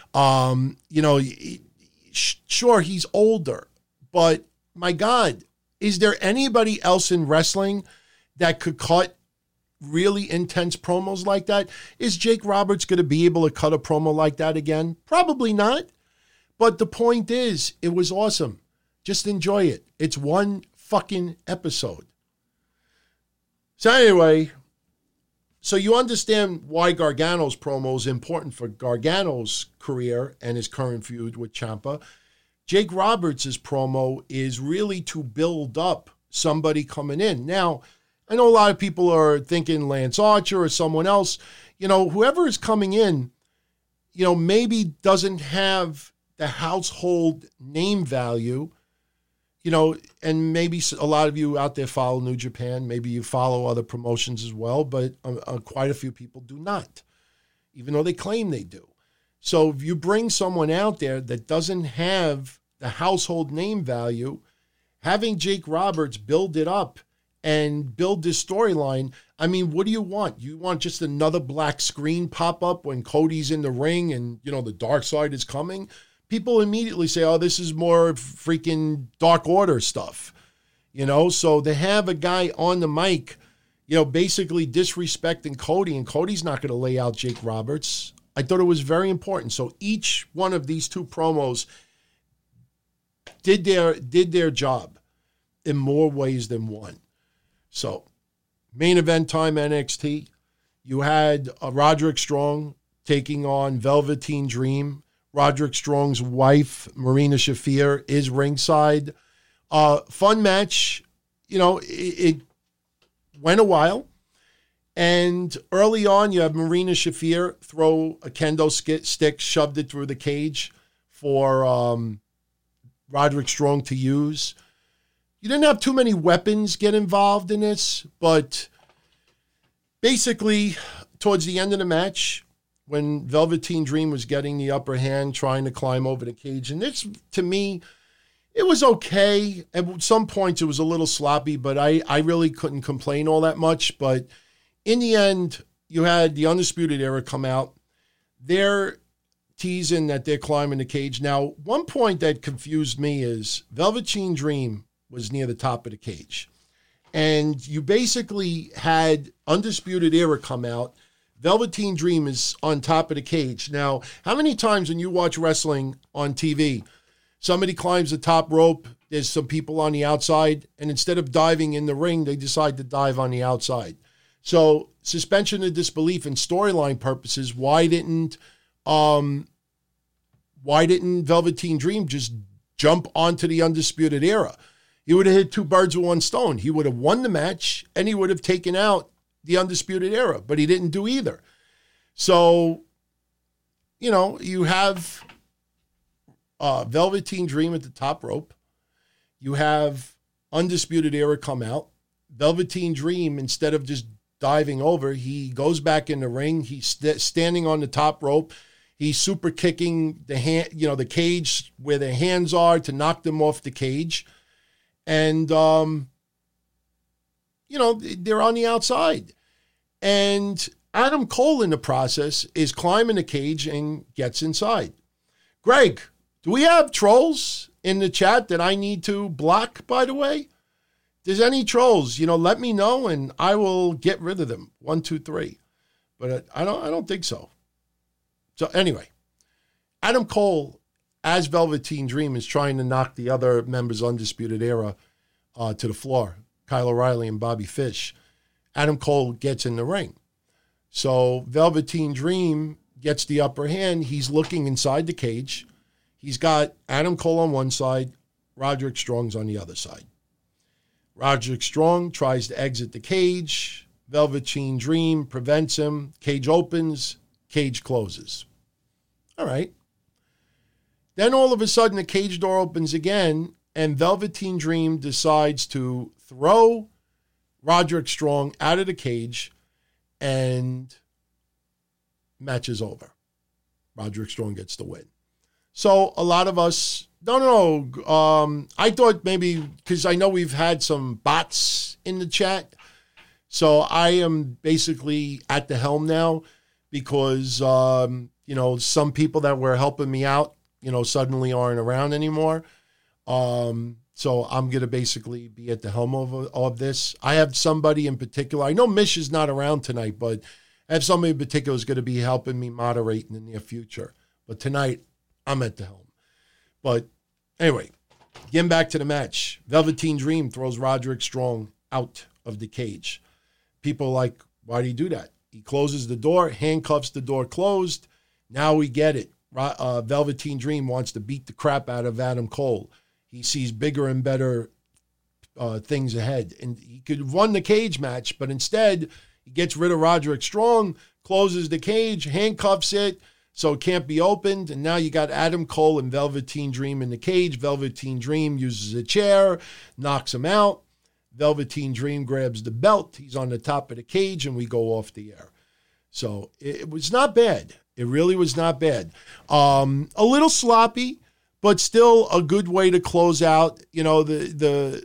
Sure, he's older, but my God, is there anybody else in wrestling that could cut really intense promos like that? Is Jake Roberts going to be able to cut a promo like that again? Probably not. But the point is, it was awesome. Just enjoy it. It's one fucking episode. So anyway, so you understand why Gargano's promo is important for Gargano's career and his current feud with Ciampa. Jake Roberts' promo is really to build up somebody coming in. Now, I know a lot of people are thinking Lance Archer or someone else. Whoever is coming in, maybe doesn't have the household name value, and maybe a lot of you out there follow New Japan. Maybe you follow other promotions as well, but quite a few people do not, even though they claim they do. So if you bring someone out there that doesn't have the household name value, having Jake Roberts build it up and build this storyline, I mean, what do you want? You want just another black screen pop up when Cody's in the ring and, the dark side is coming? People immediately say, oh, this is more freaking Dark Order stuff, So they have a guy on the mic, basically disrespecting Cody, and Cody's not going to lay out Jake Roberts. I thought it was very important. So each one of these two promos did their job in more ways than one. So main event time NXT, you had Roderick Strong taking on Velveteen Dream. Roderick Strong's wife, Marina Shafir, is ringside. Fun match. It went a while. And early on, you have Marina Shafir throw a kendo stick, shoved it through the cage for Roderick Strong to use. You didn't have too many weapons get involved in this, but basically, towards the end of the match, when Velveteen Dream was getting the upper hand, trying to climb over the cage. And this, to me, it was okay. At some points, it was a little sloppy, but I really couldn't complain all that much. But in the end, you had the Undisputed Era come out. They're teasing that they're climbing the cage. Now, one point that confused me is Velveteen Dream was near the top of the cage. And you basically had Undisputed Era come out. Velveteen Dream is on top of the cage. Now, how many times when you watch wrestling on TV, somebody climbs the top rope, there's some people on the outside, and instead of diving in the ring, they decide to dive on the outside. So suspension of disbelief and storyline purposes, why didn't Velveteen Dream just jump onto the Undisputed Era? He would have hit two birds with one stone. He would have won the match and he would have taken out the Undisputed Era, but he didn't do either. So, you have Velveteen Dream at the top rope. You have Undisputed Era come out. Velveteen Dream, instead of just diving over, he goes back in the ring. He's standing on the top rope. He's super kicking the cage where their hands are to knock them off the cage. And, they're on the outside. And Adam Cole in the process is climbing the cage and gets inside. Greg, do we have trolls in the chat that I need to block, by the way? If there's any trolls, let me know and I will get rid of them. 1, 2, 3. But I don't think so. So anyway, Adam Cole, as Velveteen Dream, is trying to knock the other members of Undisputed Era to the floor, Kyle O'Reilly and Bobby Fish. Adam Cole gets in the ring. So Velveteen Dream gets the upper hand. He's looking inside the cage. He's got Adam Cole on one side, Roderick Strong's on the other side. Roderick Strong tries to exit the cage. Velveteen Dream prevents him. Cage opens, cage closes. All right. Then all of a sudden the cage door opens again and Velveteen Dream decides to throw Roderick Strong out of the cage and match is over. Roderick Strong gets the win. So a lot of us, I thought maybe, because I know we've had some bots in the chat, so I am basically at the helm now because, some people that were helping me out, suddenly aren't around anymore. So I'm going to basically be at the helm of this. I have somebody in particular. I know Mish is not around tonight, but I have somebody in particular who's going to be helping me moderate in the near future. But tonight, I'm at the helm. But anyway, getting back to the match. Velveteen Dream throws Roderick Strong out of the cage. People are like, why do you do that? He closes the door, handcuffs the door closed. Now we get it. Velveteen Dream wants to beat the crap out of Adam Cole. He sees bigger and better things ahead. And he could run the cage match, but instead he gets rid of Roderick Strong, closes the cage, handcuffs it, so it can't be opened. And now you got Adam Cole and Velveteen Dream in the cage. Velveteen Dream uses a chair, knocks him out. Velveteen Dream grabs the belt. He's on the top of the cage, and we go off the air. So it was not bad. It really was not bad. A little sloppy, but still a good way to close out, this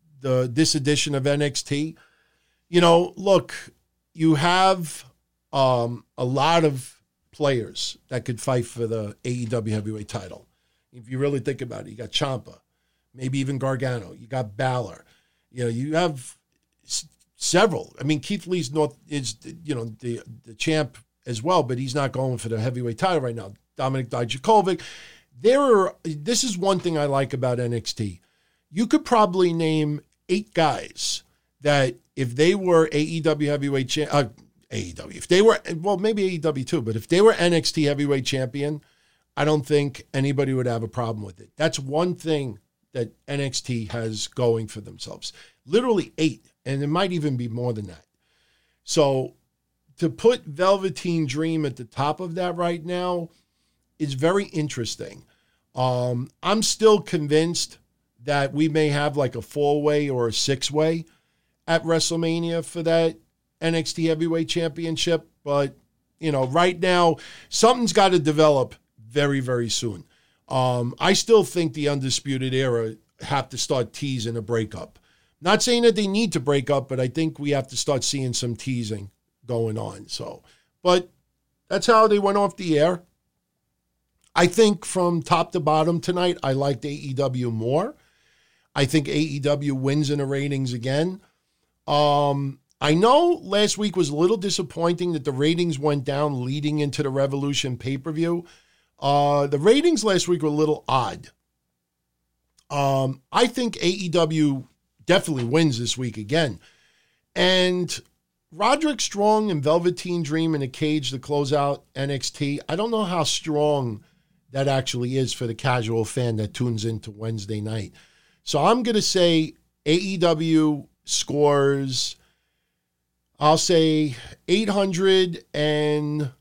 edition of NXT. Look, you have a lot of players that could fight for the AEW heavyweight title. If you really think about it, you got Ciampa, maybe even Gargano. You got Balor. You have several. I mean, Keith Lee's the champ as well, but he's not going for the heavyweight title right now. Dominic Dijakovic. This is one thing I like about NXT. You could probably name 8 guys that if they were AEW heavyweight AEW, if they were, well, maybe AEW too, but if they were NXT heavyweight champion, I don't think anybody would have a problem with it. That's one thing that NXT has going for themselves. Literally 8, and it might even be more than that. So to put Velveteen Dream at the top of that right now is very interesting. I'm still convinced that we may have like a 4-way or a 6-way at WrestleMania for that NXT Heavyweight Championship. But, right now, something's got to develop very, very soon. I still think the Undisputed Era have to start teasing a breakup. Not saying that they need to break up, but I think we have to start seeing some teasing going on. So, but that's how they went off the air. I think from top to bottom tonight, I liked AEW more. I think AEW wins in the ratings again. I know last week was a little disappointing that the ratings went down leading into the Revolution pay-per-view. The ratings last week were a little odd. I think AEW definitely wins this week again. And Roderick Strong and Velveteen Dream in a cage to close out NXT, I don't know how strong that actually is for the casual fan that tunes into Wednesday night. So I'm going to say AEW scores, I'll say 800 and...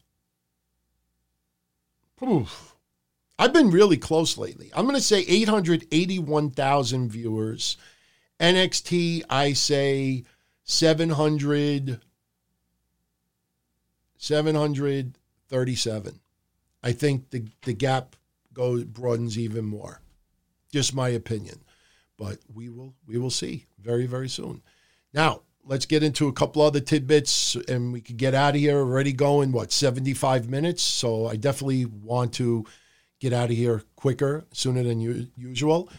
I've been really close lately. I'm going to say 881,000 viewers. NXT, I say 737. I think the gap broadens even more. Just my opinion. But we will see very, very soon. Now, let's get into a couple other tidbits, and we could get out of here. Already going, 75 minutes? So I definitely want to get out of here quicker, sooner than usual.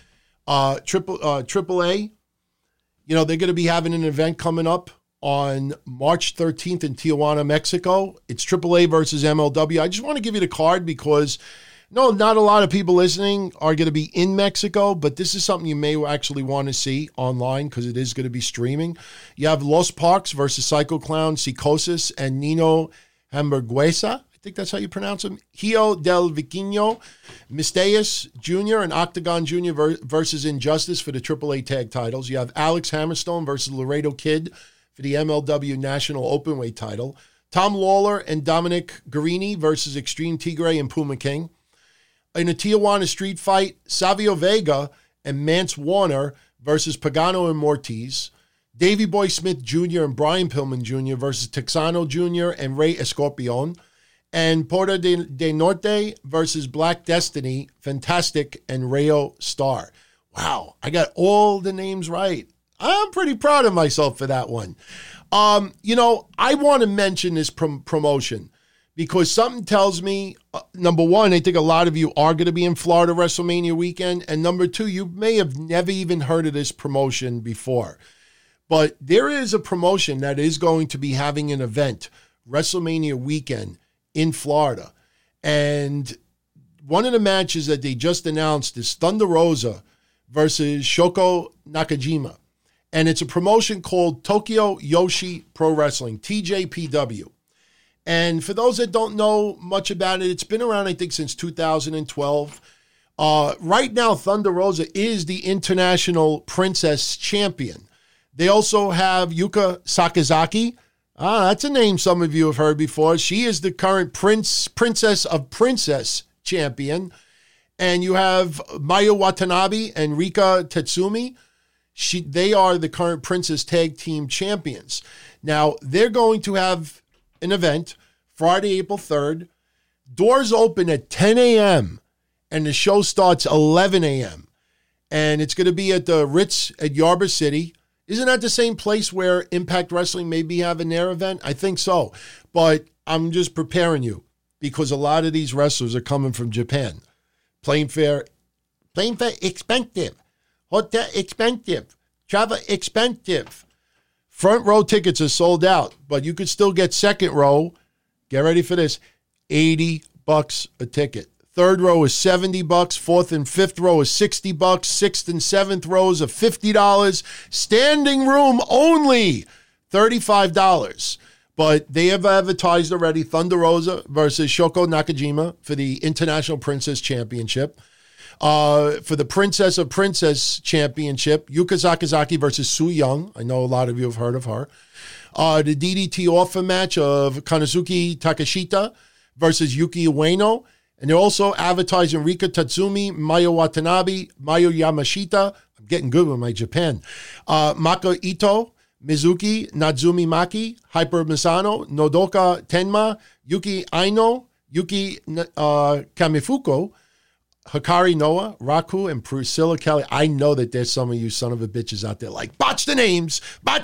AAA, they're going to be having an event coming up on March 13th in Tijuana, Mexico. It's AAA versus MLW. I just want to give you the card because, no, not a lot of people listening are going to be in Mexico, but this is something you may actually want to see online because it is going to be streaming. You have Los Parks versus Psycho Clown, Psicosis, and Nino Hamburguesa. I think that's how you pronounce him. Hijo del Vikingo, Misteus Jr. and Octagon Jr. versus Injustice for the AAA tag titles. You have Alex Hammerstone versus Laredo Kid for the MLW National Openweight title. Tom Lawler and Dominic Guarini versus Extreme Tigre and Puma King. In a Tijuana street fight, Savio Vega and Mance Warner versus Pagano and Mortiz. Davey Boy Smith Jr. and Brian Pillman Jr. versus Texano Jr. and Rey Escorpion. And Porta de Norte versus Black Destiny, Fantastic, and Rayo Star. Wow, I got all the names right. I'm pretty proud of myself for that one. I want to mention this promotion because something tells me, number one, I think a lot of you are going to be in Florida WrestleMania weekend. And number two, you may have never even heard of this promotion before. But there is a promotion that is going to be having an event, WrestleMania weekend, in Florida. And one of the matches that they just announced is Thunder Rosa versus Shoko Nakajima. And it's a promotion called Tokyo Yoshi Pro Wrestling, TJPW. And for those that don't know much about it, it's been around, I think, since 2012. Right now, Thunder Rosa is the International Princess Champion. They also have Yuka Sakazaki. That's a name some of you have heard before. She is the current Princess of Princess champion. And you have Mayu Watanabe and Rika Tetsumi. They are the current Princess Tag Team champions. Now, they're going to have an event Friday, April 3rd. Doors open at 10 a.m. and the show starts 11 a.m. And it's going to be at the Ritz at Yarber City. Isn't that the same place where Impact Wrestling may be having their event? I think so. But I'm just preparing you because a lot of these wrestlers are coming from Japan. Plane fare expensive. Hotel expensive. Travel expensive. Front row tickets are sold out, but you could still get second row. Get ready for this. $80 a ticket. Third row is $70. Fourth and fifth row is $60. Sixth and seventh rows are $50. Standing room only, $35. But they have advertised already Thunder Rosa versus Shoko Nakajima for the International Princess Championship. For the Princess of Princess Championship, Yuka Sakazaki versus Su Young. I know a lot of you have heard of her. The DDT offer match of Kanosuke Takeshita versus Yuki Ueno. And they're also advertising Rika Tatsumi, Mayu Watanabe, Mayu Yamashita. I'm getting good with my Japan. Mako Ito, Mizuki, Natsumi Maki, Hyper Misano, Nodoka Tenma, Yuki Aino, Yuki Kamifuko, Hikari Noah, Raku, and Priscilla Kelly. I know that there's some of you son of a bitches out there like, botch the names. I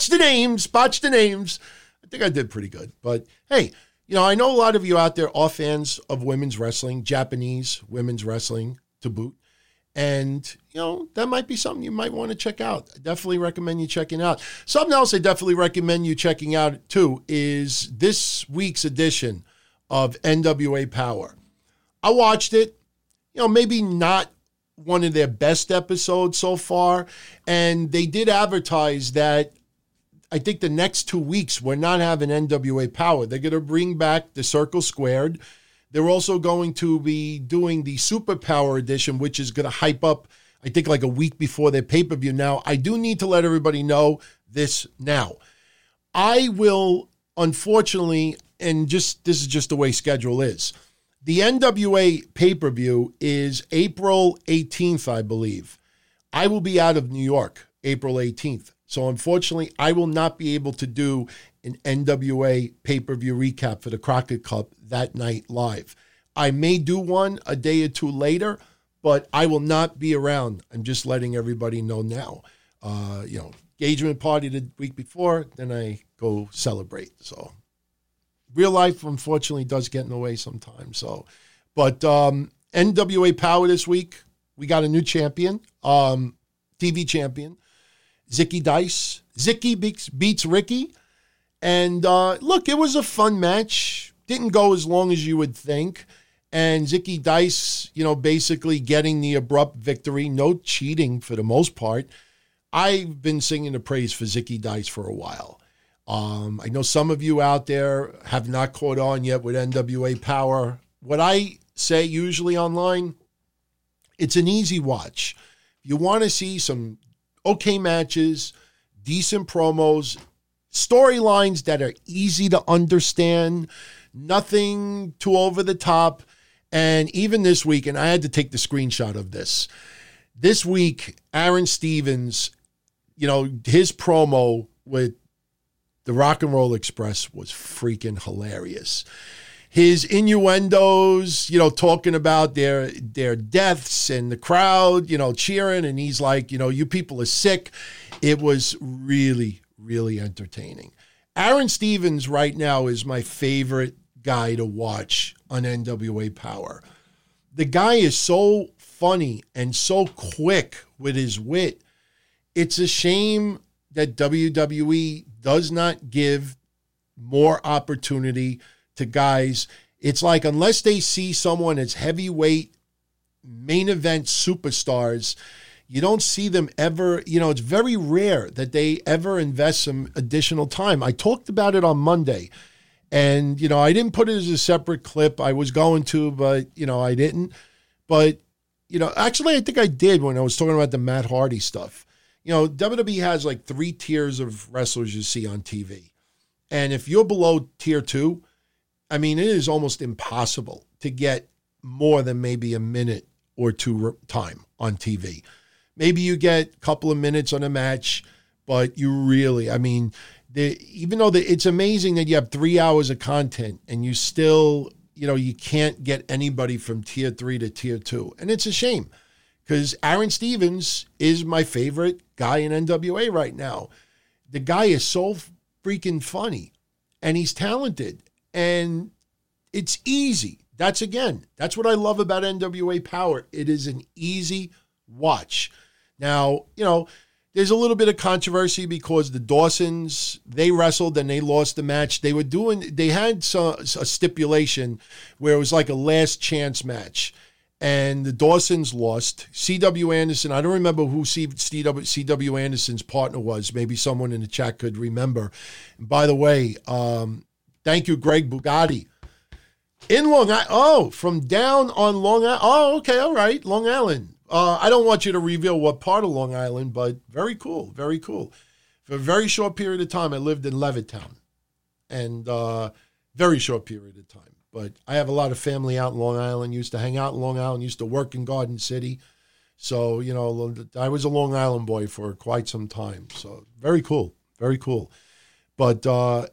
think I did pretty good. But hey, I know a lot of you out there are fans of women's wrestling, Japanese women's wrestling to boot. And, that might be something you might want to check out. I definitely recommend you checking out. Something else I definitely recommend you checking out, too, is this week's edition of NWA Power. I watched it. Maybe not one of their best episodes so far. And they did advertise that I think the next 2 weeks, we're not having NWA Power. They're going to bring back the Circle Squared. They're also going to be doing the Super Power Edition, which is going to hype up, I think, like a week before their pay-per-view. Now, I do need to let everybody know this now. I will, unfortunately, and this is just the way schedule is. The NWA pay-per-view is April 18th, I believe. I will be out of New York April 18th. So unfortunately, I will not be able to do an NWA pay-per-view recap for the Crockett Cup that night live. I may do one a day or two later, but I will not be around. I'm just letting everybody know now. Engagement party the week before, then I go celebrate. So real life, unfortunately, does get in the way sometimes. So, but NWA Power this week, we got a new champion, TV champion, Zicky Dice. Zicky beats Ricky. And look, it was a fun match. Didn't go as long as you would think. And Zicky Dice, basically getting the abrupt victory. No cheating for the most part. I've been singing the praise for Zicky Dice for a while. I know some of you out there have not caught on yet with NWA Power. What I say usually online, it's an easy watch. If you want to see some okay matches, decent promos, storylines that are easy to understand, nothing too over the top. And even this week, and I had to take the screenshot of this. This week, Aaron Stevens, his promo with the Rock and Roll Express was freaking hilarious. His innuendos, talking about their deaths and the crowd, cheering. And he's like, you people are sick. It was really, really entertaining. Aaron Stevens right now is my favorite guy to watch on NWA Power. The guy is so funny and so quick with his wit. It's a shame that WWE does not give more opportunity to guys. It's like unless they see someone as heavyweight main event superstars, you don't see them ever, it's very rare that they ever invest some additional time. I talked about it on Monday. And, I didn't put it as a separate clip. I was going to, but, I didn't. But, actually, I think I did when I was talking about the Matt Hardy stuff. WWE has like 3 tiers of wrestlers you see on TV. And if you're below tier 2, it is almost impossible to get more than maybe a minute or two time on TV. Maybe you get a couple of minutes on a match, but you really, even though it's amazing that you have 3 hours of content and you still, you can't get anybody from tier 3 to tier 2. And it's a shame because Aaron Stevens is my favorite guy in NWA right now. The guy is so freaking funny and he's talented and it's easy. That's what I love about NWA Power. It is an easy watch. Now, there's a little bit of controversy because the Dawsons, they wrestled and they lost the match. They had a stipulation where it was like a last chance match. And the Dawsons lost. C.W. Anderson, I don't remember who C.W. Anderson's partner was. Maybe someone in the chat could remember. And by the way, thank you, Greg Bugatti. In Long Island. from down on Long Island. Oh, okay, all right, Long Island. I don't want you to reveal what part of Long Island, but very cool, very cool. For a very short period of time, I lived in Levittown. And very short period of time. But I have a lot of family out in Long Island, used to hang out in Long Island, used to work in Garden City. So, I was a Long Island boy for quite some time. So very cool, very cool. But, the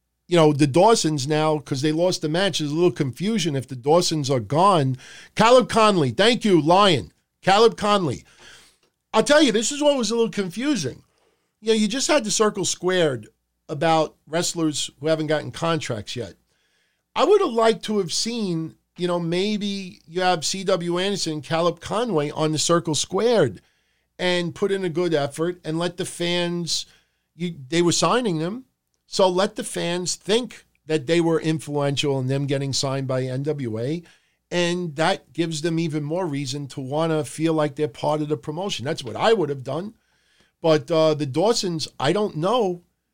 Dawsons now, because they lost the match, there's a little confusion if the Dawsons are gone. Caleb Conley, thank you, Lion. Caleb Conley. I'll tell you, this is what was a little confusing. You just had the Circle Squared about wrestlers who haven't gotten contracts yet. I would have liked to have seen, maybe you have C.W. Anderson and Caleb Conway on the Circle Squared and put in a good effort and let the fans, they were signing them, so let the fans think that they were influential in them getting signed by NWA, and that gives them even more reason to want to feel like they're part of the promotion. That's what I would have done. But the Dawsons, I don't know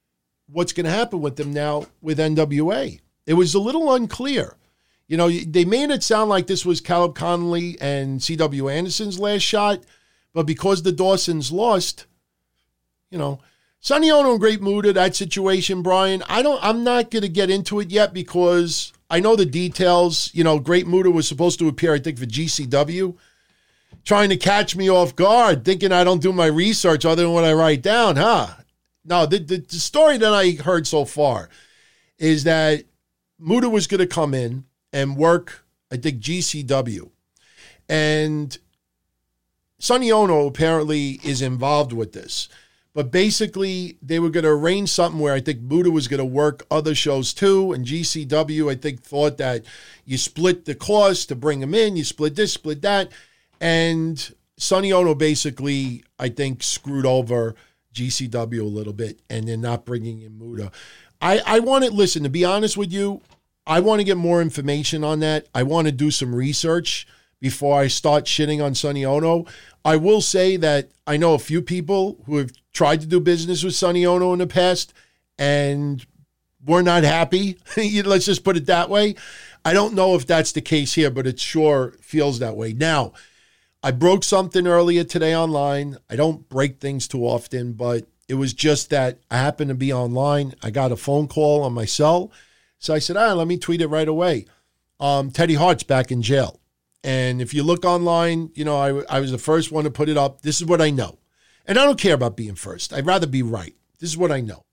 what's going to happen with them now with NWA. It was a little unclear. You know, they made it sound like this was Caleb Conley and C.W. Anderson's last shot, but because the Dawsons lost, you know, Sonny Ono and Great Muta, that situation, Brian, I'm not going to get into it yet because I know the details. You know, Great Muta was supposed to appear, I think, for GCW, trying to catch me off guard, thinking I don't do my research other than what I write down, huh? No, the story that I heard so far is that Muta was going to come in and work, I think, GCW. And Sonny Ono apparently is involved with this. But basically, they were going to arrange something where I think Muta was going to work other shows too. And GCW, I think, thought that you split the cost to bring him in. You split this, split that. And Sonny Ono basically, I think, screwed over GCW a little bit. And they're not bringing in Muta. I want to, listen, to be honest with you, I want to get more information on that. I want to do some research before I start shitting on Sonny Ono. I will say that I know a few people who have tried to do business with Sonny Ono in the past and were not happy. Let's just put it that way. I don't know if that's the case here, but it sure feels that way. Now, I broke something earlier today online. I don't break things too often, but it was just that I happened to be online. I got a phone call on my cell. So I said, let me tweet it right away. Teddy Hart's back in jail. And if you look online, you know, I was the first one to put it up. This is what I know. And I don't care about being first. I'd rather be right. This is what I know.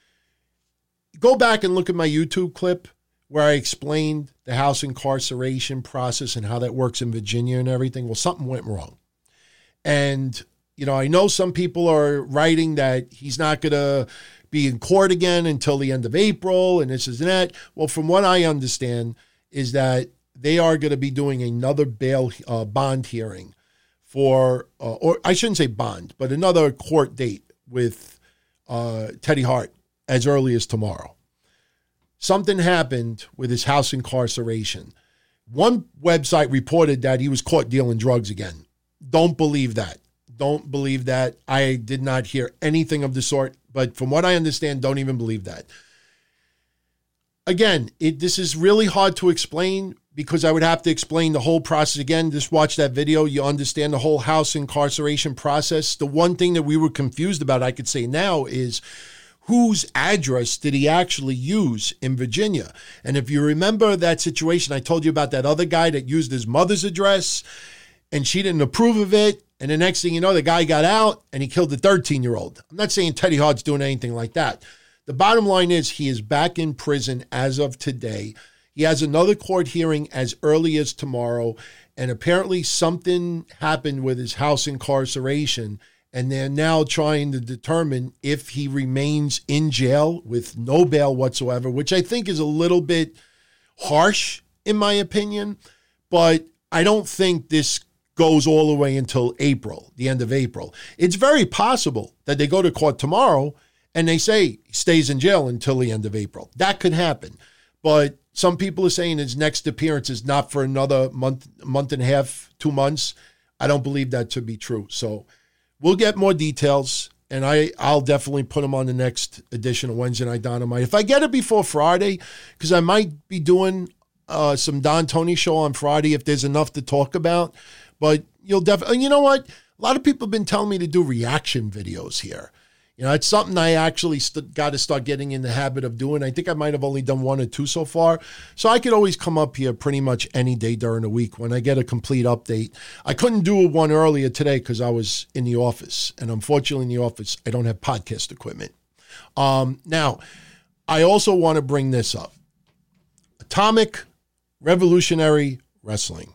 Go back and look at my YouTube clip where I explained the house incarceration process and how that works in Virginia and everything. Well, something went wrong. And, you know, I know some people are writing that he's not going to be in court again until the end of April and this and that. Well, from what I understand is that they are going to be doing another bail bond hearing for, or I shouldn't say bond, but another court date with Teddy Hart as early as tomorrow. Something happened with his house incarceration. One website reported that he was caught dealing drugs again. Don't believe that. Don't believe that. I did not hear anything of the sort, but from what I understand, don't even believe that. Again, this is really hard to explain because I would have to explain the whole process again. Just watch that video. You understand the whole house incarceration process. The one thing that we were confused about, I could say now, is whose address did he actually use in Virginia? And if you remember that situation, I told you about that other guy that used his mother's address and she didn't approve of it. And the next thing you know, the guy got out and he killed the 13-year-old. I'm not saying Teddy Hart's doing anything like that. The bottom line is he is back in prison as of today. He has another court hearing as early as tomorrow. And apparently something happened with his house incarceration. And they're now trying to determine if he remains in jail with no bail whatsoever, which I think is a little bit harsh in my opinion. But I don't think this goes all the way until April, the end of April. It's very possible that they go to court tomorrow and they say he stays in jail until the end of April. That could happen. But some people are saying his next appearance is not for another month and a half, 2 months. I don't believe that to be true. So we'll get more details, and I'll definitely put them on the next edition of Wednesday Night Dynamite. If I get it before Friday, because I might be doing some Don Tony show on Friday if there's enough to talk about. But you'll definitely, you know what? A lot of people have been telling me to do reaction videos here. You know, it's something I actually got to start getting in the habit of doing. I think I might have only done 1 or 2 so far. So I could always come up here pretty much any day during the week when I get a complete update. I couldn't do one earlier today because I was in the office. And unfortunately in the office, I don't have podcast equipment. Now, I also want to bring this up. Atomic Revolutionary Wrestling.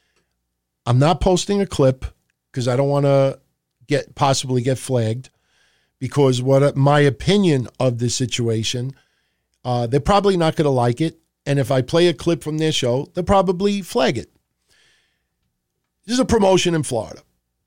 I'm not posting a clip because I don't want to possibly get flagged because what my opinion of this situation, they're probably not going to like it. And if I play a clip from their show, they'll probably flag it. This is a promotion in Florida.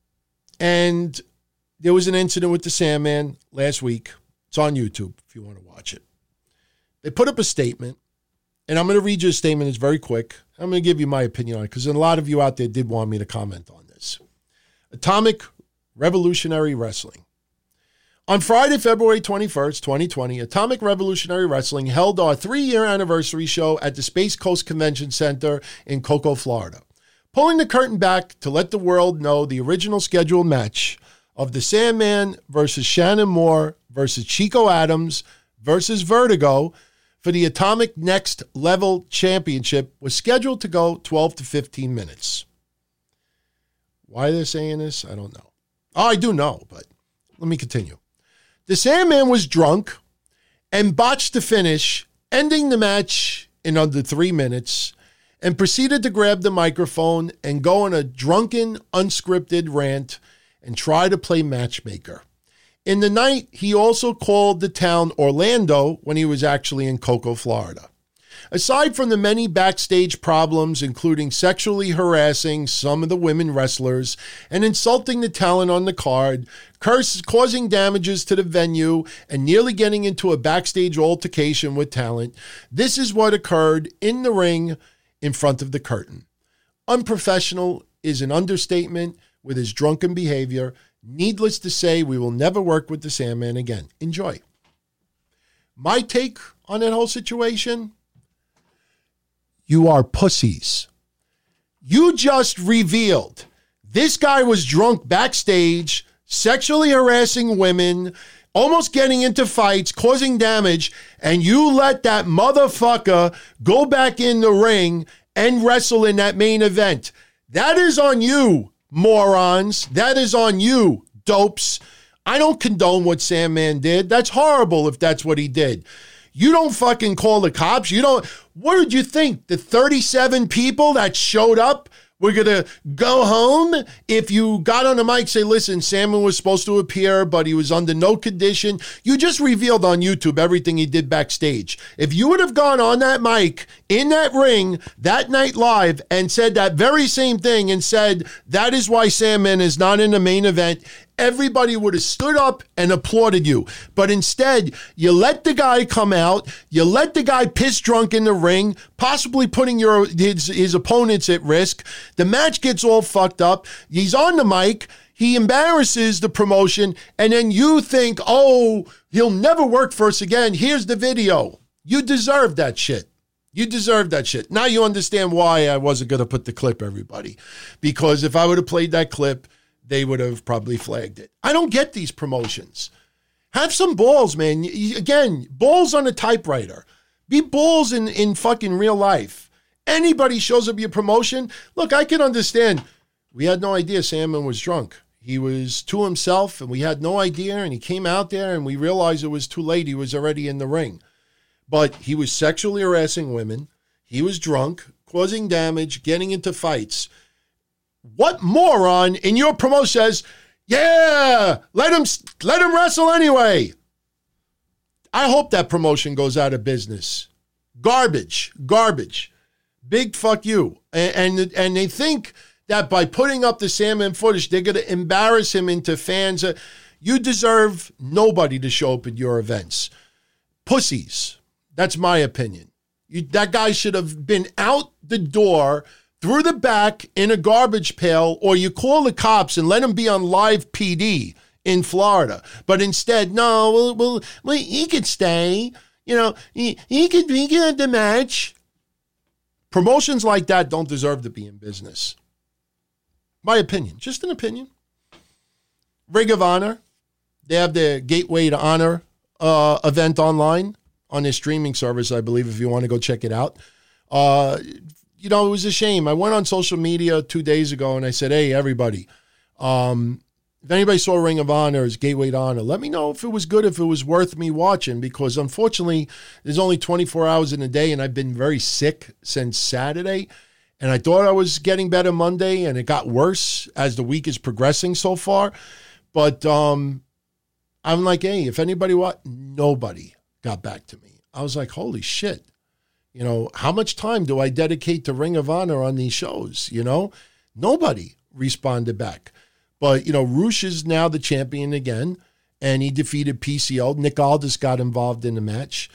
And there was an incident with the Sandman last week. It's on YouTube if you want to watch it. They put up a statement. And I'm going to read you a statement. It's very quick. I'm going to give you my opinion on it because a lot of you out there did want me to comment on this. Atomic Revolutionary Wrestling. On Friday, February 21st, 2020, Atomic Revolutionary Wrestling held our 3-year anniversary show at the Space Coast Convention Center in Cocoa, Florida. Pulling the curtain back to let the world know the original scheduled match of the Sandman versus Shannon Moore versus Chico Adams versus Vertigo for the Atomic Next Level Championship was scheduled to go 12 to 15 minutes. Why they're saying this, I don't know. Oh, I do know, but let me continue. The Sandman was drunk and botched the finish, ending the match in under 3 minutes, and proceeded to grab the microphone and go on a drunken, unscripted rant and try to play matchmaker. In the night, he also called the town Orlando when he was actually in Cocoa, Florida. Aside from the many backstage problems, including sexually harassing some of the women wrestlers and insulting the talent on the card, causing damages to the venue, and nearly getting into a backstage altercation with talent, this is what occurred in the ring in front of the curtain. Unprofessional is an understatement with his drunken behavior. Needless to say, we will never work with the Sandman again. Enjoy. My take on that whole situation: you are pussies. You just revealed this guy was drunk backstage, sexually harassing women, almost getting into fights, causing damage, and you let that motherfucker go back in the ring and wrestle in that main event. That is on you, morons. That is on you, dopes. I don't condone what Sandman did. That's horrible if that's what he did. You don't fucking call the cops. You don't. What did you think? The 37 people that showed up were going to go home? If you got on the mic, say, listen, Sandman was supposed to appear, but he was under no condition. You just revealed on YouTube everything he did backstage. If you would have gone on that mic in that ring that night live and said that very same thing and said, that is why Sandman is not in the main event, everybody would have stood up and applauded you. But instead, you let the guy come out, you let the guy piss drunk in the ring, possibly putting his opponents at risk. The match gets all fucked up. He's on the mic. He embarrasses the promotion. And then you think, oh, he'll never work for us again. Here's the video. You deserve that shit. You deserve that shit. Now you understand why I wasn't going to put the clip, everybody. Because if I would have played that clip, they would have probably flagged it. I don't get these promotions. Have some balls, man. Again, balls on a typewriter. Be balls in fucking real life. Anybody shows up your promotion. Look, I can understand. We had no idea Sandman was drunk. He was to himself, and we had no idea, and he came out there, and we realized it was too late. He was already in the ring. But he was sexually harassing women. He was drunk, causing damage, getting into fights. What moron in your promo says, yeah, let him wrestle anyway? I hope that promotion goes out of business. Garbage. Big fuck you. And they think that by putting up the Sandman footage, they're going to embarrass him into fans. You deserve nobody to show up at your events. Pussies. That's my opinion. That guy should have been out the door through the back in a garbage pail, or you call the cops and let him be on live PD in Florida. But instead, no, well, he could stay. You know, he could have the match. Promotions like that don't deserve to be in business. My opinion, just an opinion. Ring of Honor, they have their Gateway to Honor event online on their streaming service, I believe, if you want to go check it out. You know, it was a shame. I went on social media 2 days ago and I said, hey, everybody, if anybody saw Ring of Honor's Gateway to Honor, let me know if it was good, if it was worth me watching, because unfortunately, there's only 24 hours in a day and I've been very sick since Saturday. And I thought I was getting better Monday, and it got worse as the week is progressing so far. But I'm like, hey, if anybody nobody got back to me. I was like, holy shit. You know, how much time do I dedicate to Ring of Honor on these shows? You know, nobody responded back. But, you know, Roosh is now the champion again, and he defeated PCO. Nick Aldis got involved in the match.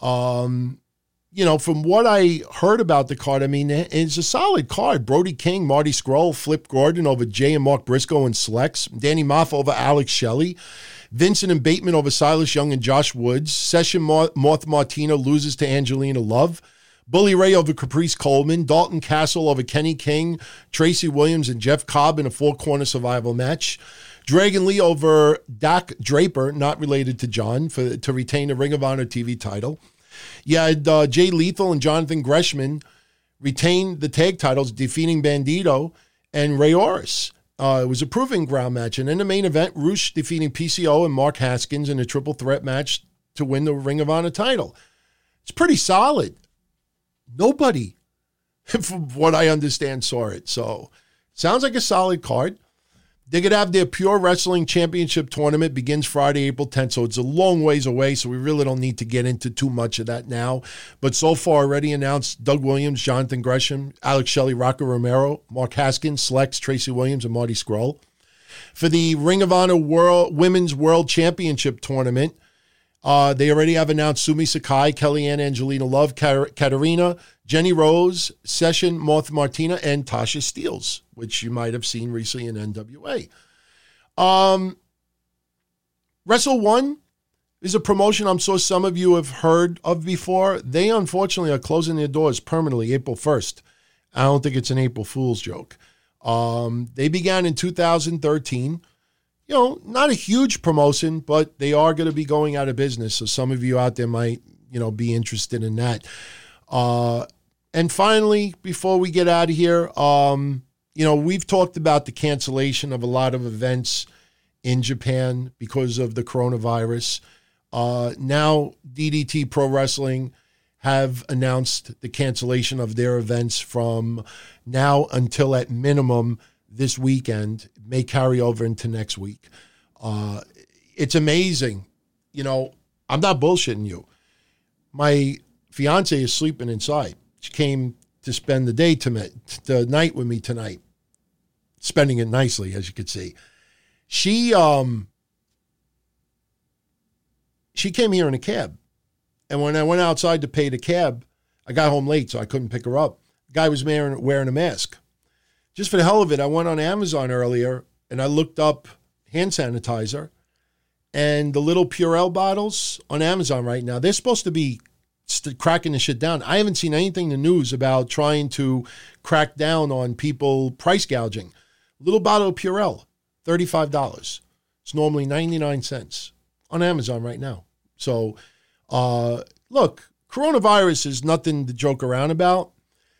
You know, from what I heard about the card, I mean, it's a solid card. Brody King, Marty Scurll, Flip Gordon over Jay and Mark Briscoe and Slex. Danny Moff over Alex Shelley. Vincent and Bateman over Silas Young and Josh Woods. Session Moth Martina loses to Angelina Love. Bully Ray over Caprice Coleman. Dalton Castle over Kenny King. Tracy Williams and Jeff Cobb in a four-corner survival match. Dragon Lee over Dak Draper, not related to John, to retain the Ring of Honor TV title. You had Jay Lethal and Jonathan Gresham retain the tag titles, defeating Bandito and Ray Orris. It was a proving ground match. And in the main event, Roosh defeating PCO and Mark Haskins in a triple threat match to win the Ring of Honor title. It's pretty solid. Nobody, from what I understand, saw it. So, sounds like a solid card. They're going to have their Pure Wrestling Championship tournament. Begins Friday, April 10th, so it's a long ways away, so we really don't need to get into too much of that now. But so far, already announced Doug Williams, Jonathan Gresham, Alex Shelley, Rocco Romero, Mark Haskins, Slex, Tracy Williams, and Marty Scurll. For the Ring of Honor Women's World Championship tournament, they already have announced Sumi Sakai, Kellyanne Angelina Love, Katarina, Jenny Rose, Session Moth Martina, and Tasha Steelz, which you might have seen recently in NWA. Wrestle One is a promotion I'm sure some of you have heard of before. They unfortunately are closing their doors permanently April 1st. I don't think it's an April Fool's joke. They began in 2013. You know, not a huge promotion, but they are going to be going out of business. So some of you out there might, be interested in that. And finally, before we get out of here, we've talked about the cancellation of a lot of events in Japan because of the coronavirus. Now DDT Pro Wrestling have announced the cancellation of their events from now until at minimum this weekend. It may carry over into next week. It's amazing. I'm not bullshitting you. My fiance is sleeping inside. She came to spend the night with me tonight, spending it nicely, as you could see. She came here in a cab. And when I went outside to pay the cab, I got home late, so I couldn't pick her up. The guy was wearing a mask. Just for the hell of it, I went on Amazon earlier, and I looked up hand sanitizer. And the little Purell bottles on Amazon right now, they're supposed to be cracking the shit down. I haven't seen anything in the news about trying to crack down on people price gouging. Little bottle of Purell, $35. It's normally 99 cents on Amazon right now. So, look, coronavirus is nothing to joke around about.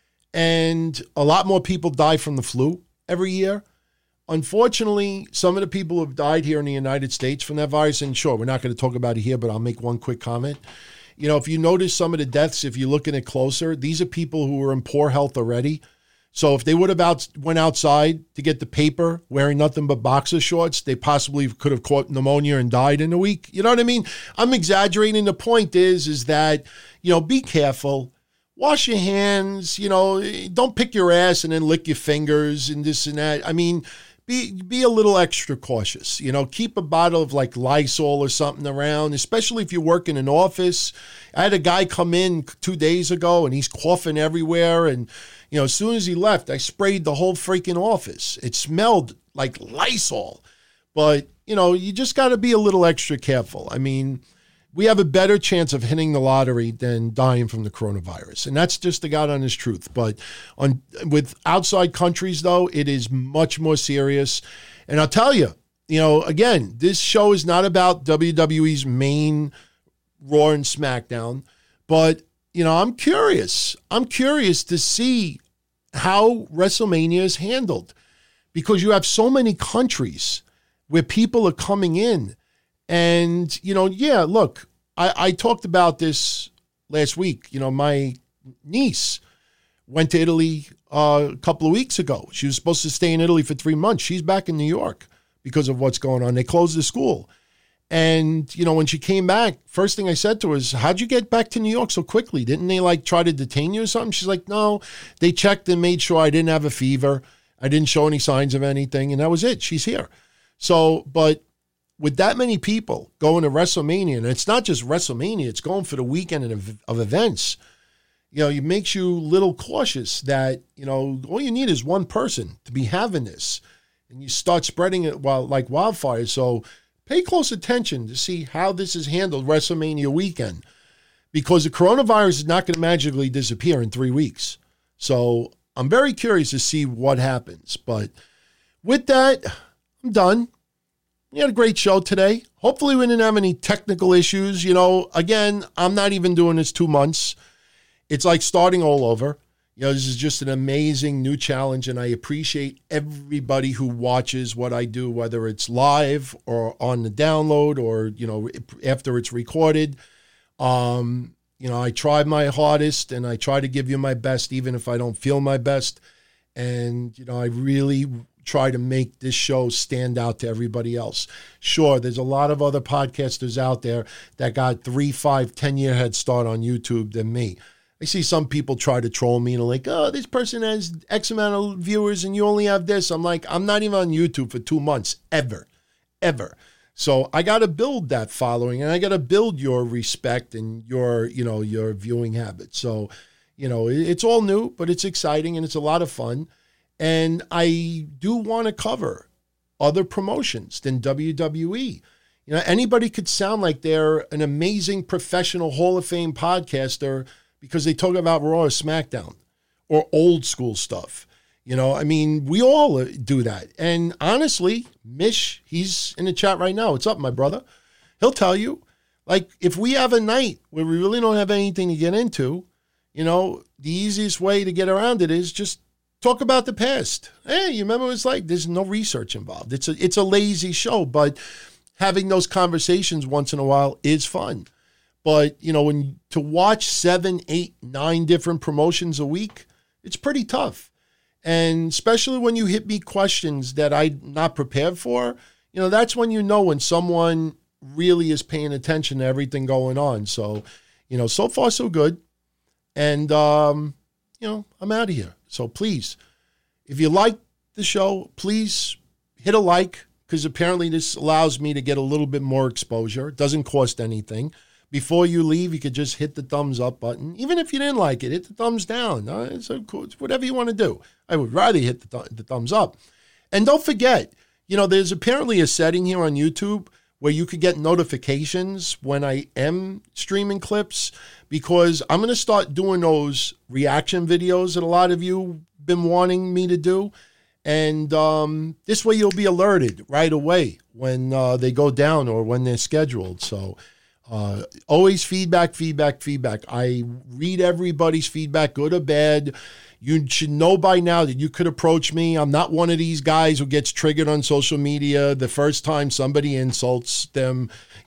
And a lot more people die from the flu every year. Unfortunately, some of the people who have died here in the United States from that virus, and sure, we're not going to talk about it here, but I'll make one quick comment. If you notice some of the deaths, if you're looking at closer, these are people who were in poor health already. So if they would have went outside to get the paper wearing nothing but boxer shorts, they possibly could have caught pneumonia and died in a week. You know what I mean? I'm exaggerating. The point is that, be careful. Wash your hands, don't pick your ass and then lick your fingers and this and that. I mean, be a little extra cautious. Keep a bottle of like Lysol or something around, especially if you work in an office. I had a guy come in 2 days ago and he's coughing everywhere. And, as soon as he left, I sprayed the whole freaking office. It smelled like Lysol. But, you just got to be a little extra careful. I mean, we have a better chance of hitting the lottery than dying from the coronavirus. And that's just the God honest truth. But with outside countries, though, it is much more serious. And I'll tell you, again, this show is not about WWE's main Raw and SmackDown. But, I'm curious. I'm curious to see how WrestleMania is handled. Because you have so many countries where people are coming in. And, look, I talked about this last week. My niece went to Italy a couple of weeks ago. She was supposed to stay in Italy for 3 months. She's back in New York because of what's going on. They closed the school. And, when she came back, first thing I said to her is, how'd you get back to New York so quickly? Didn't they, try to detain you or something? She's like, no, they checked and made sure I didn't have a fever. I didn't show any signs of anything. And that was it. She's here. So, but with that many people going to WrestleMania, and it's not just WrestleMania, it's going for the weekend of events, it makes you a little cautious that, all you need is one person to be having this. And you start spreading it like wildfire. So pay close attention to see how this is handled WrestleMania weekend, because the coronavirus is not going to magically disappear in 3 weeks. So I'm very curious to see what happens. But with that, I'm done. We had a great show today. Hopefully we didn't have any technical issues. Again, I'm not even doing this 2 months. It's like starting all over. This is just an amazing new challenge, and I appreciate everybody who watches what I do, whether it's live or on the download or, after it's recorded. I try my hardest, and I try to give you my best, even if I don't feel my best. And, I really try to make this show stand out to everybody else. Sure, there's a lot of other podcasters out there that got 3, 5, 10-year head start on YouTube than me. I see some people try to troll me and like, oh, this person has X amount of viewers and you only have this. I'm like, I'm not even on YouTube for 2 months, ever. So I got to build that following, and I got to build your respect and your viewing habits. So, it's all new, but it's exciting and it's a lot of fun. And I do want to cover other promotions than WWE. Anybody could sound like they're an amazing professional Hall of Fame podcaster because they talk about Raw or SmackDown or old school stuff. We all do that. And honestly, Mish, he's in the chat right now. What's up, my brother? He'll tell you, if we have a night where we really don't have anything to get into, the easiest way to get around it is just talk about the past. Hey, you remember it's like there's no research involved. It's a lazy show, but having those conversations once in a while is fun. But, to watch 7, 8, 9 different promotions a week, it's pretty tough. And especially when you hit me questions that I'm not prepared for, that's when when someone really is paying attention to everything going on. So, so far so good. And, I'm out of here. So please, if you like the show, please hit a like, because apparently this allows me to get a little bit more exposure. It doesn't cost anything. Before you leave, you could just hit the thumbs up button. Even if you didn't like it, hit the thumbs down. It's whatever you want to do. I would rather hit the thumbs up. And don't forget, there's apparently a setting here on YouTube where you could get notifications when I am streaming clips, because I'm going to start doing those reaction videos that a lot of you have been wanting me to do. And this way you'll be alerted right away when they go down or when they're scheduled. So always feedback. I read everybody's feedback, good or bad. You should know by now that you could approach me. I'm not one of these guys who gets triggered on social media the first time somebody insults them.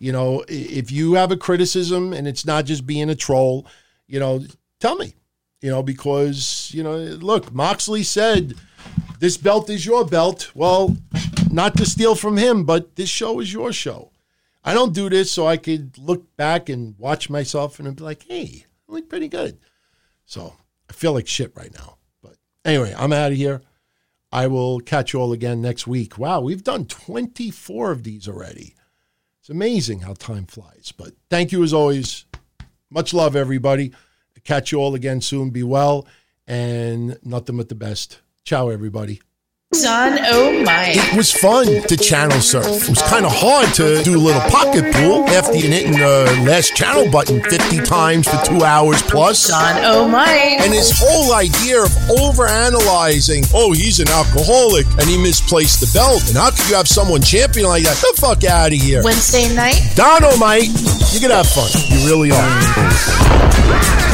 If you have a criticism and it's not just being a troll, tell me, because, look, Moxley said this belt is your belt. Well, not to steal from him, but this show is your show. I don't do this so I could look back and watch myself and be like, hey, I look pretty good. So I feel like shit right now. But anyway, I'm out of here. I will catch you all again next week. Wow, we've done 24 of these already. It's amazing how time flies. But thank you as always. Much love, everybody. Catch you all again soon. Be well, and nothing but the best. Ciao, everybody. Son, oh my. It was fun to channel surf. It was kind of hard to do a little pocket pool after you hitting the last channel button 50 times for 2 hours plus. Son, oh my. And his whole idea of overanalyzing, oh, he's an alcoholic and he misplaced the belt. And how could you have someone champion like that? Get the fuck out of here. Wednesday night. Dynamite. You can have fun. You really are.